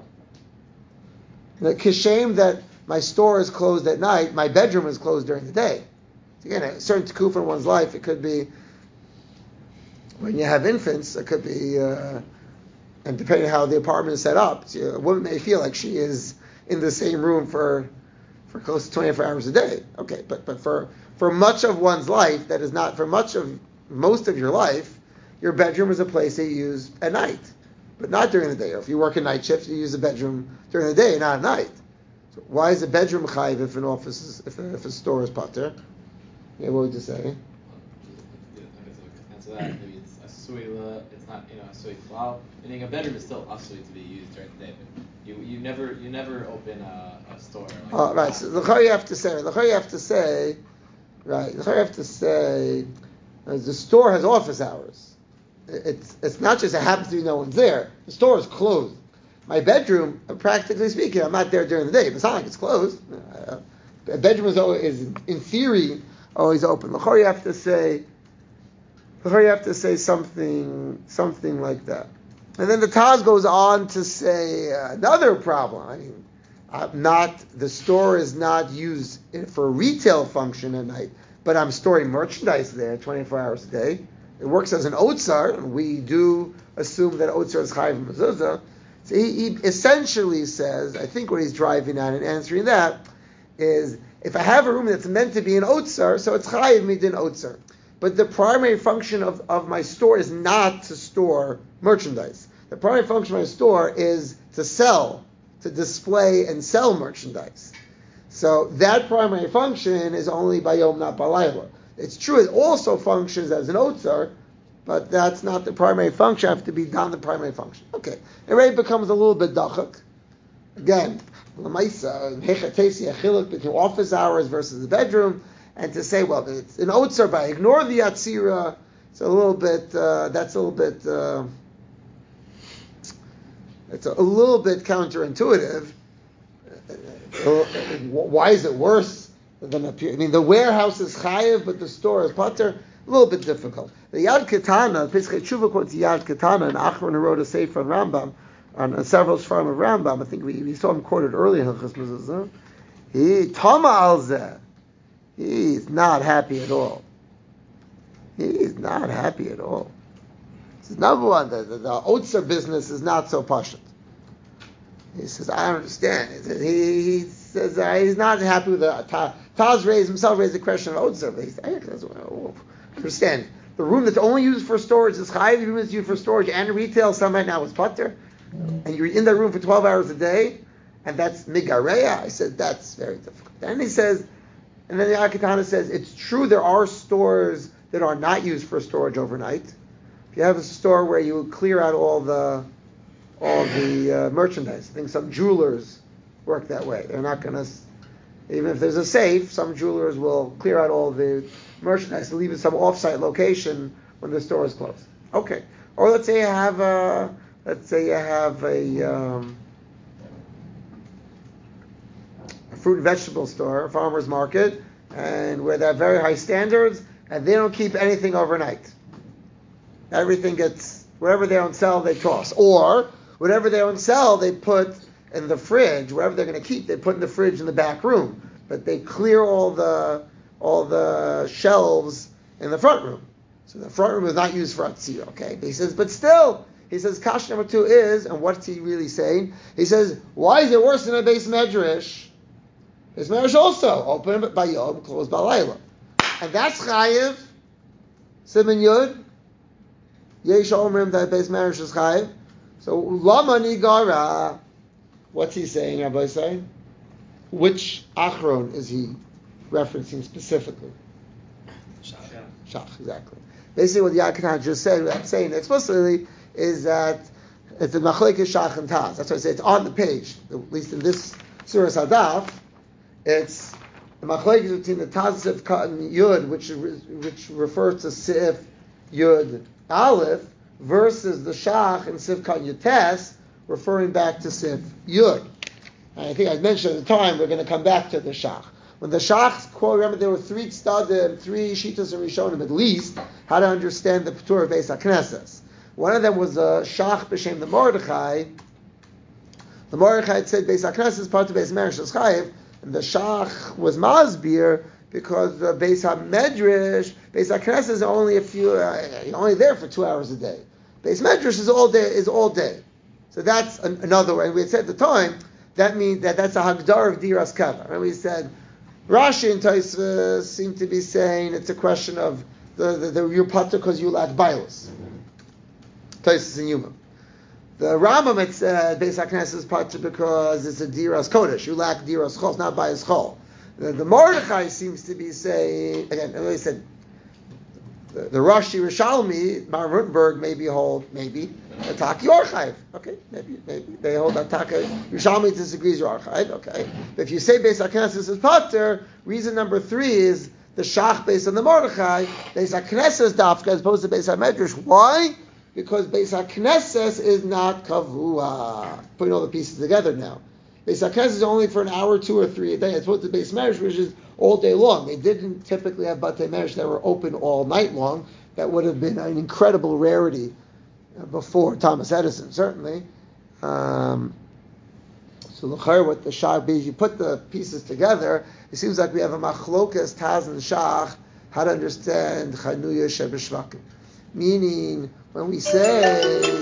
Kishem that my store is closed at night, my bedroom is closed during the day. Again, a certain tekufa in one's life, it could be when you have infants, it could be, and depending on how the apartment is set up, a woman may feel like she is in the same room for close to 24 hours a day. Okay, but for much of one's life, that is not, for most of your life, your bedroom is a place that you use at night, but not during the day. Or if you work a night shift, you use the bedroom during the day, not at night. So why is a bedroom chayiv if an office is, if a store is pater? Yeah, what would you say? Answer that. Maybe it's a suila. It's it's not asui klal. Meaning a bedroom is still asui to be used during the day, but you never open a store. Right. So the you have to say. Right. The have to say. The store has office hours. It's not just it happens to be no one's there. The store is closed. My bedroom, practically speaking, I'm not there during the day, but it's not like it's closed. A bedroom is in theory always open. You have to say something like that. And then the Taz goes on to say another problem. I mean, the store is not used for a retail function at night, but I'm storing merchandise there 24 hours a day. It works as an otzar, and we do assume that otzar is chayiv mezuzah. So he essentially says, I think what he's driving at and answering that is, if I have a room that's meant to be an otzar, so it's chayiv midin otzar. But the primary function of my store is not to store merchandise. The primary function of my store is to sell, to display and sell merchandise. So that primary function is only by Yom, not by Layla. It's true it also functions as an otzar, but that's not the primary function. I have to be done the primary function. Okay. It already becomes a little bit dachak. Again, l'maisa, hechatesi achiluk between office hours versus the bedroom, and to say, well, it's an otzar, but I ignore the yatzira. It's a little bit. It's a little bit counterintuitive. Why is it worse than a pure? I mean, the warehouse is chayiv, but the store is pater. A little bit difficult. The Yad Ketana, Pesach Tshuva quotes Yad Ketana, and Achron wrote a sefer on Rambam, on several shvarim of Rambam. I think we saw him quoted earlier in Hilchos Mezuzah. He Tama al zeh. He's not happy at all. He's not happy at all. This is number one. The Otzar business is not so pashut. He says, I don't understand. He says he's not happy with the Taz raised the question of Otzar. But he says, understand. The room that's only used for storage is chayiv. The room that's used for storage and retail, some right now is pater. And you're in that room for 12 hours a day, and that's migareya. I said, that's very difficult. Then he says, and then the Akatana says, it's true there are stores that are not used for storage overnight. If you have a store where you clear out all the merchandise, I think some jewelers work that way. They're not going to, even if there's a safe, some jewelers will clear out all the merchandise and leave it some off-site location when the store is closed. Okay. Or let's say you have a fruit and vegetable store, a farmer's market, and where they have very high standards, and they don't keep anything overnight. Everything gets, whatever they don't sell, they toss. Or, whatever they don't sell, they put in the fridge. Whatever they're going to keep, they put in the fridge in the back room. But they clear all the shelves in the front room. So the front room is not used for atzir, okay? But he says, kash number 2 is, and what's he really saying? He says, why is it worse than a beis medrash? Beis medrash also open by yom, closed by layla. And that's chayiv, siman yud, yesh omrim that beis medrash is chayiv. So, lama nigara, what's he saying, Rabbi saying? Which achron is he referencing specifically? Shach, exactly. Basically, what Yakatan just said, without saying explicitly, is that it's a machlekes Shach and Taz. That's why I say it's on the page, at least in this Surah Sadaf. It's the machlekes between the Taz Sif Katan Yud, which refers to Sif Yud Aleph, versus the Shach and Sif Katan Yutes, referring back to Sif Yud. And I think I mentioned at the time we're going to come back to the Shach. When the Shach quote, remember there were 3 Tzadim, 3 Shitas and Rishonim at least, how to understand the P'tur of Beis HaKnesses. One of them was a Shach b'shem the Mordechai. The Mordechai had said Beis HaKnesses is part of Beis Medrash Chayiv, and the Shach was Masbir because the Beis HaMedrash, Beis HaKnesses is only only there for 2 hours a day. Beis Medrash is all day. So that's another way. And we had said at the time, that means that's a Hagdar of Diras Kava. And we said, Rashi and Tosfos seem to be saying it's a question of you're pater because you lack bios. Tosfos and Yuma. The Rambam had said Beis HaKnesses is pater because it's a Diras Kodesh. You lack Diras Chol, not bias Chol. The Mordechai seems to be saying, again, I said, the Rashi Rishalmi, Mar Rutenberg maybe hold, maybe Ataki Orchayv. Okay, maybe they hold Ataka. Rishalmi disagrees with Orchayv. Okay, but if you say Beis HaKnesses is Pater, reason number 3 is the Shach based on the Mordechai. Beis HaKnesses Dafka as opposed to Beis HaMedrash. Why? Because Beis HaKnesses is not Kavua. Putting all the pieces together now. Beis HaKnesses is only for an hour, 2 or 3 a day. As opposed to Beis HaMedrash, which is all day long. They didn't typically have Batei Medrash that were open all night long. That would have been an incredible rarity before Thomas Edison, certainly. So l'chayr, what the Shach, you put the pieces together, it seems like we have a machlokas Taz and Shach how to understand Chanuya Shebeshvakim. Meaning, when we say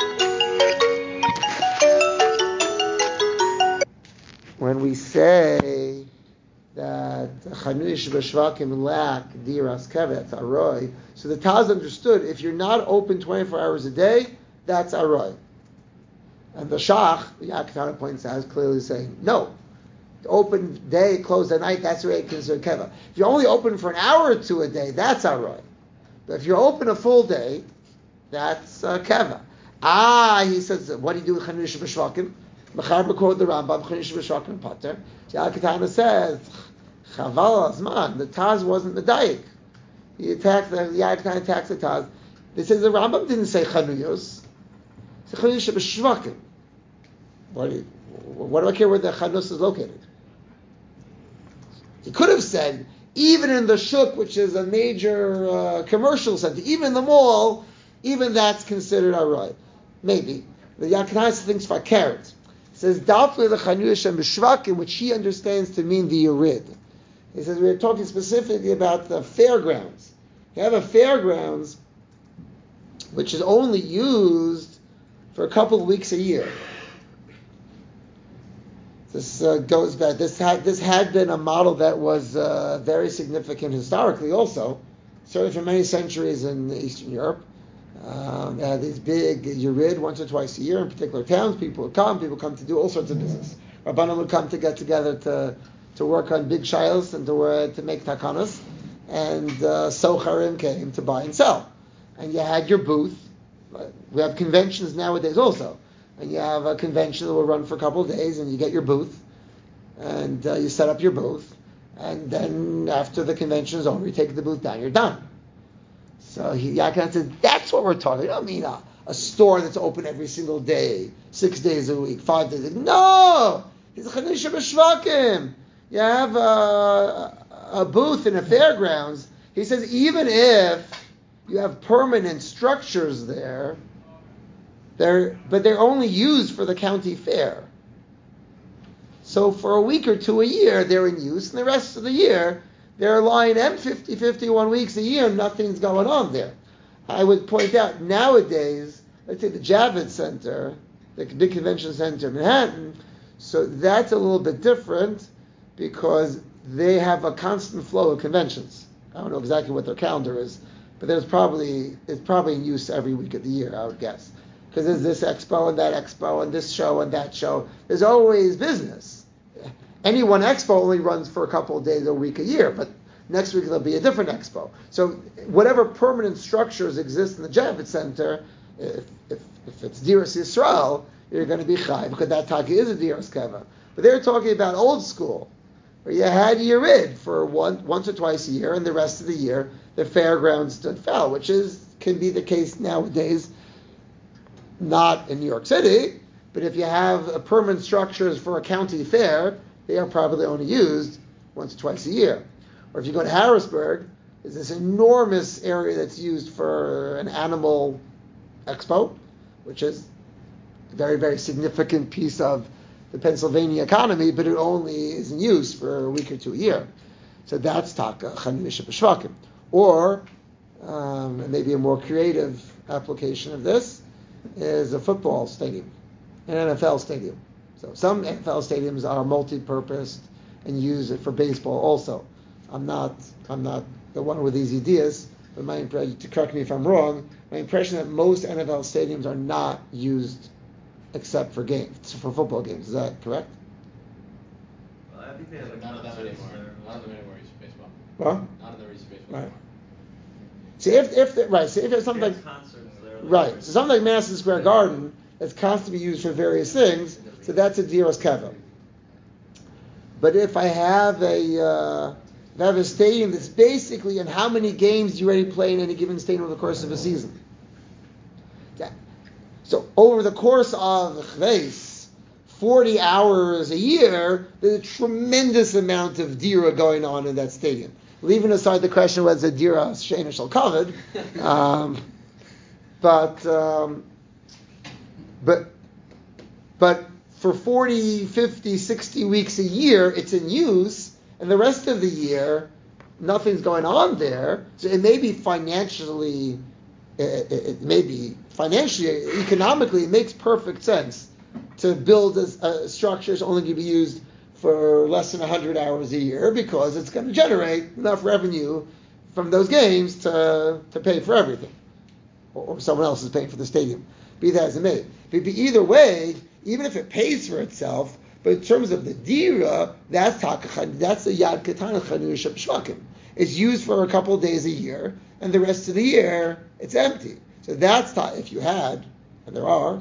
that Chanuya Shebeshvakim lack Diras Keva, that's Aroi. So the Taz understood, if you're not open 24 hours a day, that's Aroi. And the Shach, the Yakatana points out, is clearly saying, no. The open day, close at night, that's already considered Keva. If you're only open for an hour or 2 a day, that's Aroi. But if you're open a full day, that's Keva. He says, what do you do with Chanuya Shebeshvakim? Machar b'kod the Rambam, Chanuya Shebeshvakim Pater. Yakatana says, Chaval Azman, the Taz wasn't Medayik. The Yakatana attacks the Taz. They say the Rambam didn't say Chanuyos. It's Chanuya Shebeshvakim. What do I care where the Chanus is located? He could have said, even in the Shuk, which is a major commercial center, even in the mall, even that's considered Arai. Maybe. The Yakatana thinks for carrots. He says, Dafli the Chanuya Shebeshvakim, which he understands to mean the Yerid. He says, we're talking specifically about the fairgrounds. You have a fairgrounds which is only used for a couple of weeks a year. This goes back. This had been a model that was very significant historically also, certainly for many centuries in Eastern Europe. They had these big Yerid once or twice a year in particular towns. People come to do all sorts of business. Rabbanim would come to get together to work on big shilos and to make takanas, and socharim came to buy and sell. And you had your booth. We have conventions nowadays also. And you have a convention that will run for a couple of days, and you get your booth, and you set up your booth, and then after the convention is over, you take the booth down, you're done. So Yaakov said, that's what we're talking about. I don't mean a store that's open every single day, 6 days a week, 5 days a week. No! It's Chanuya Shebeshvakim. You have a booth in a fairgrounds. He says, even if you have permanent structures there, but they're only used for the county fair. So for a week or 2 a year, they're in use, and the rest of the year, they're lying empty 51 weeks a year, nothing's going on there. I would point out, nowadays, let's say the Javits Center, the big convention center in Manhattan, so that's a little bit different because they have a constant flow of conventions. I don't know exactly what their calendar is, but it's probably in use every week of the year, I would guess. Because there's this expo and that expo and this show and that show. There's always business. Any one expo only runs for a couple of days a week a year, but next week there'll be a different expo. So whatever permanent structures exist in the Javits Center, if it's Diras Yisrael, you're going to be chai, because that taki is a Diras Keva. But they're talking about old school, where you had Yerid for once or twice a year, and the rest of the year the fairgrounds stood foul, which can be the case nowadays. Not in New York City, but if you have permanent structures for a county fair, they are probably only used once or twice a year. Or if you go to Harrisburg, there's this enormous area that's used for an animal expo, which is a very, very significant piece of the Pennsylvania economy, but it only is in use for a week or 2 a year. So that's Taka, Chanuya Shebeshvakim. Or, maybe a more creative application of this, is a football stadium, an NFL stadium. So some NFL stadiums are multi-purpose and use it for baseball also. I'm not the one with these ideas, but my impression, to correct me if I'm wrong, my impression that most NFL stadiums are not used except for games, for football games. Is that correct? Well, I think they have like none of them anymore. None of them anymore use baseball. What? None of them use baseball Right. anymore. So if there's something like right, so something like Madison Square Garden that's constantly used for various things, so that's a diras keva. But if I have a stadium that's basically in how many games you already play in any given stadium over the course of a season. So over the course of chveis, 40 hours a year, there's a tremendous amount of dira going on in that stadium. Leaving aside the question whether it's a dira she'eina shel kavod, but for 40, 50, 60 weeks a year, it's in use, and the rest of the year, nothing's going on there. So it may be financially, economically, it makes perfect sense to build a structure that's only going to be used for less than 100 hours a year because it's going to generate enough revenue from those games to pay for everything. Or someone else is paying for the stadium. Be that as it may. But either way, even if it pays for itself, but in terms of the dira, that's the yad katana chanusha b'shvakim. It's used for a couple of days a year, and the rest of the year it's empty. So that's if you had, and there are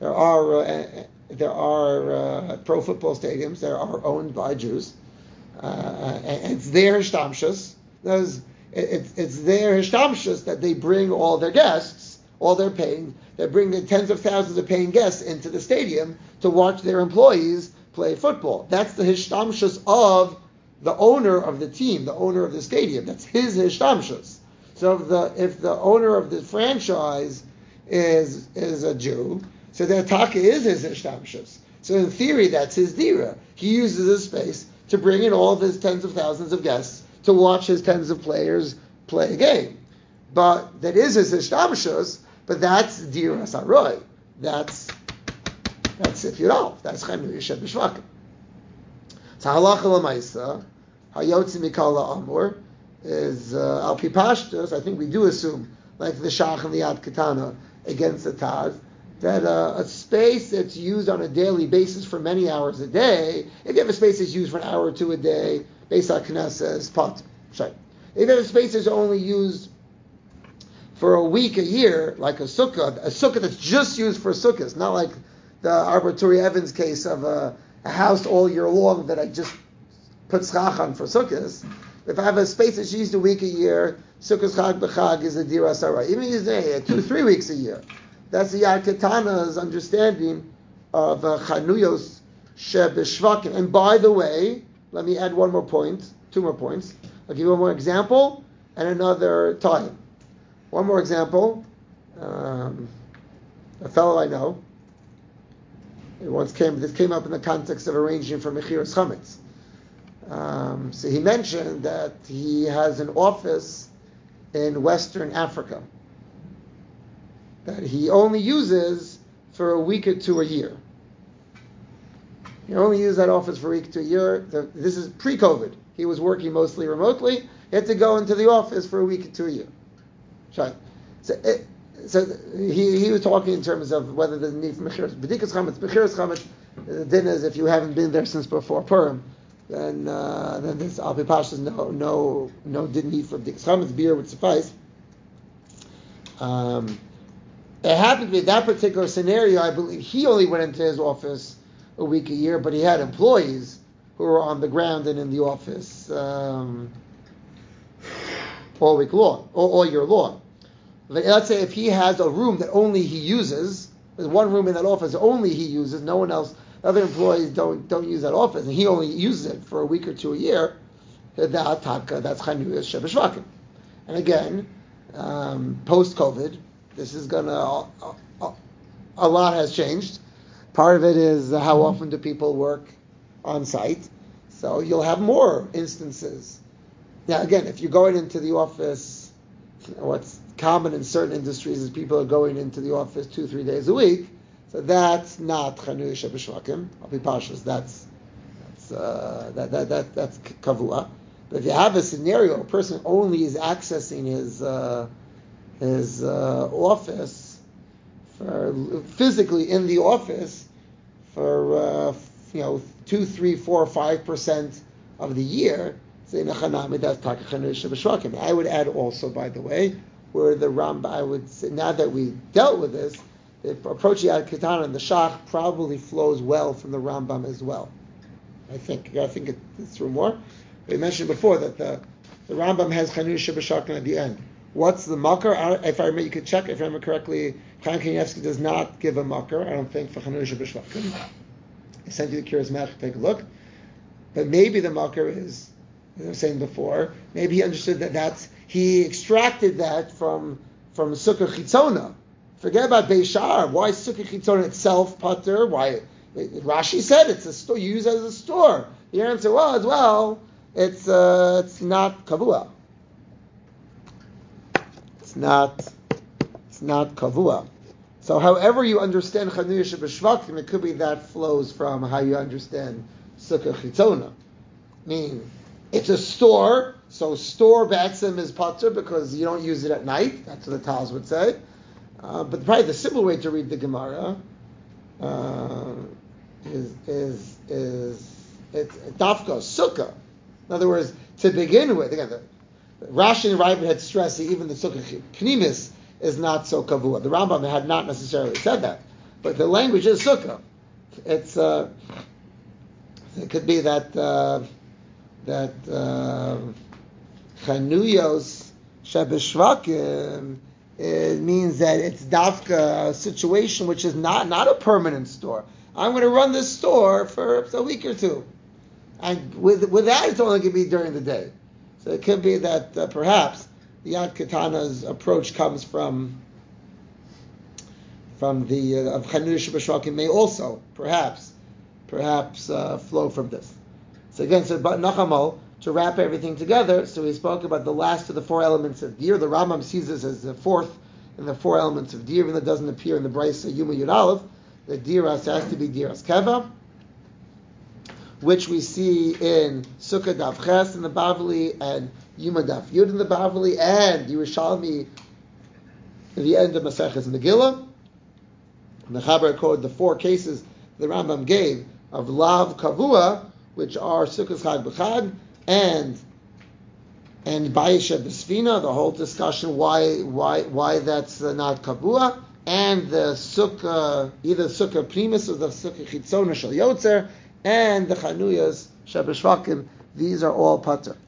pro football stadiums that are owned by Jews, and it's their hishtamshus. It's their hishtamshus that they bring all their guests, all their paying. They bring the tens of thousands of paying guests into the stadium to watch their employees play football. That's the hishtamshus of the owner of the team, the owner of the stadium. That's his hishtamshus. So if the owner of the franchise is a Jew, so the taka is his hishtamshus. So in theory, that's his dira. He uses his space to bring in all of his tens of thousands of guests to watch his tens of players play a game. But that is his hishtamshus. But that's dira saroy. That's if you don't. That's chanui sheb b'shvakim. So halacha l'maisa hayotzi mikol ha'amur is al pi pashtus. I think we do assume, like the shach and the yad katana against the taz, that a space that's used on a daily basis for many hours a day, if you have a space that's used for an hour or two a day, Beis HaKnesses is pot. If you have a space that's only used for a week a year, like a sukkah that's just used for sukkahs, not like the Arbaturi Evans case of a house all year long that I just put schach on for sukkahs. If I have a space that's used a week a year, sukkahs chag b'chag is a dira sarah. Even using 2-3 weeks a year. That's the Yad Katana's understanding of chanuyos shebeshvakim. And by the way, let me add two more points. I'll give you one more example and another time. One more example. A fellow I know, this came up in the context of arranging for Mechiras Chametz. So he mentioned that he has an office in Western Africa that he only uses for a week or two a year. He only used that office for a week to a year. This is pre-COVID. He was working mostly remotely. He had to go into the office for a week or two a year. So he was talking in terms of whether there's a need for Mechiras Chametz. Mechiras Chametz, the din is if you haven't been there since before Purim, then this Al Pi Pashtus no didn't need for B'dikas Chametz. Beer would suffice. It happened to be that particular scenario. I believe he only went into his office a week a year, but he had employees who were on the ground and in the office all week long, all year long. Let's say if he has a room that only he uses, there's one room in that office only he uses, no one else, other employees don't use that office, and he only uses it for a week or two a year, that's chanuyos shebeshvakim. And again, post-COVID, this is a lot has changed. Part of it is how often do people work on site, so you'll have more instances. Now again, if you're going into the office, what's common in certain industries is people are going into the office 2-3 days a week, so that's not chanuyos shebeshvakim. Al Pi Pashtus, that's kavua. But if you have a scenario, a person only is accessing his office physically in the office for 2, 3, 4, 5% of the year. I would add also, by the way, where the Rambam, I would say, now that we dealt with this, the approach Yad Ketana and the Shach probably flows well from the Rambam as well. I think it's through more. We mentioned before that the Rambam has Chanun Shebeshakin at the end. What's the makar? If I remember, you could check if I remember correctly. Chaim Kanievsky does not give a makar, I don't think, for Chanun Shebeshakin. I sent you the Curious Mach to take a look. But maybe the makar is, as I was saying before, maybe he understood he extracted that from Sukkah Chitzona. Forget about Beishar. Why Sukkah Chitzona itself, Pater? Why? Rashi said it's a store. You use it as a store. The answer was, it's not kavua. It's not kavua. So, however you understand Chanuya Shebeshvakim, it could be that flows from how you understand Sukkah Chitzona. Meaning, it's a store. So, store Batsim is Pater because you don't use it at night. That's what the Taz would say. But probably the simple way to read the Gemara is it's dafka sukkah. In other words, to begin with, again, the Rashi and Ravid had stressed that even the sukkah pnimis is not so kavua. The Rambam had not necessarily said that, but the language is sukkah. It's it could be that chanuyos shebeshvakim. It means that it's dafka, a situation which is not a permanent store. I'm going to run this store for a week or two. And with that, it's only going to be during the day. So it could be that perhaps the Yad Ketana's approach comes from the of Chanun Shebeshvakim may also perhaps flow from this. So again, but Nachamol, to wrap everything together, so we spoke about the last of the four elements of dir. The Rambam sees this as the fourth in the four elements of dir, even though it doesn't appear in the Brisa Yuma Yud Aleph. The dir has to be diras keva, which we see in Sukkah Daf Ches in the Bavli and Yuma Daf Yud in the Bavli and Yerushalmi at the end of Maseches Megillah. And the Chaber quoted the four cases the Rambam gave of Lav Kavua, which are Sukkah's Chag B'Chag, and Bayesha B'Sfina, the whole discussion why that's not Kavua, and the Sukkah, either Sukkah Primus or the Sukkah Chitzona Shel Yotzer, and the Chanuyas Shebeshvakim, these are all Pater.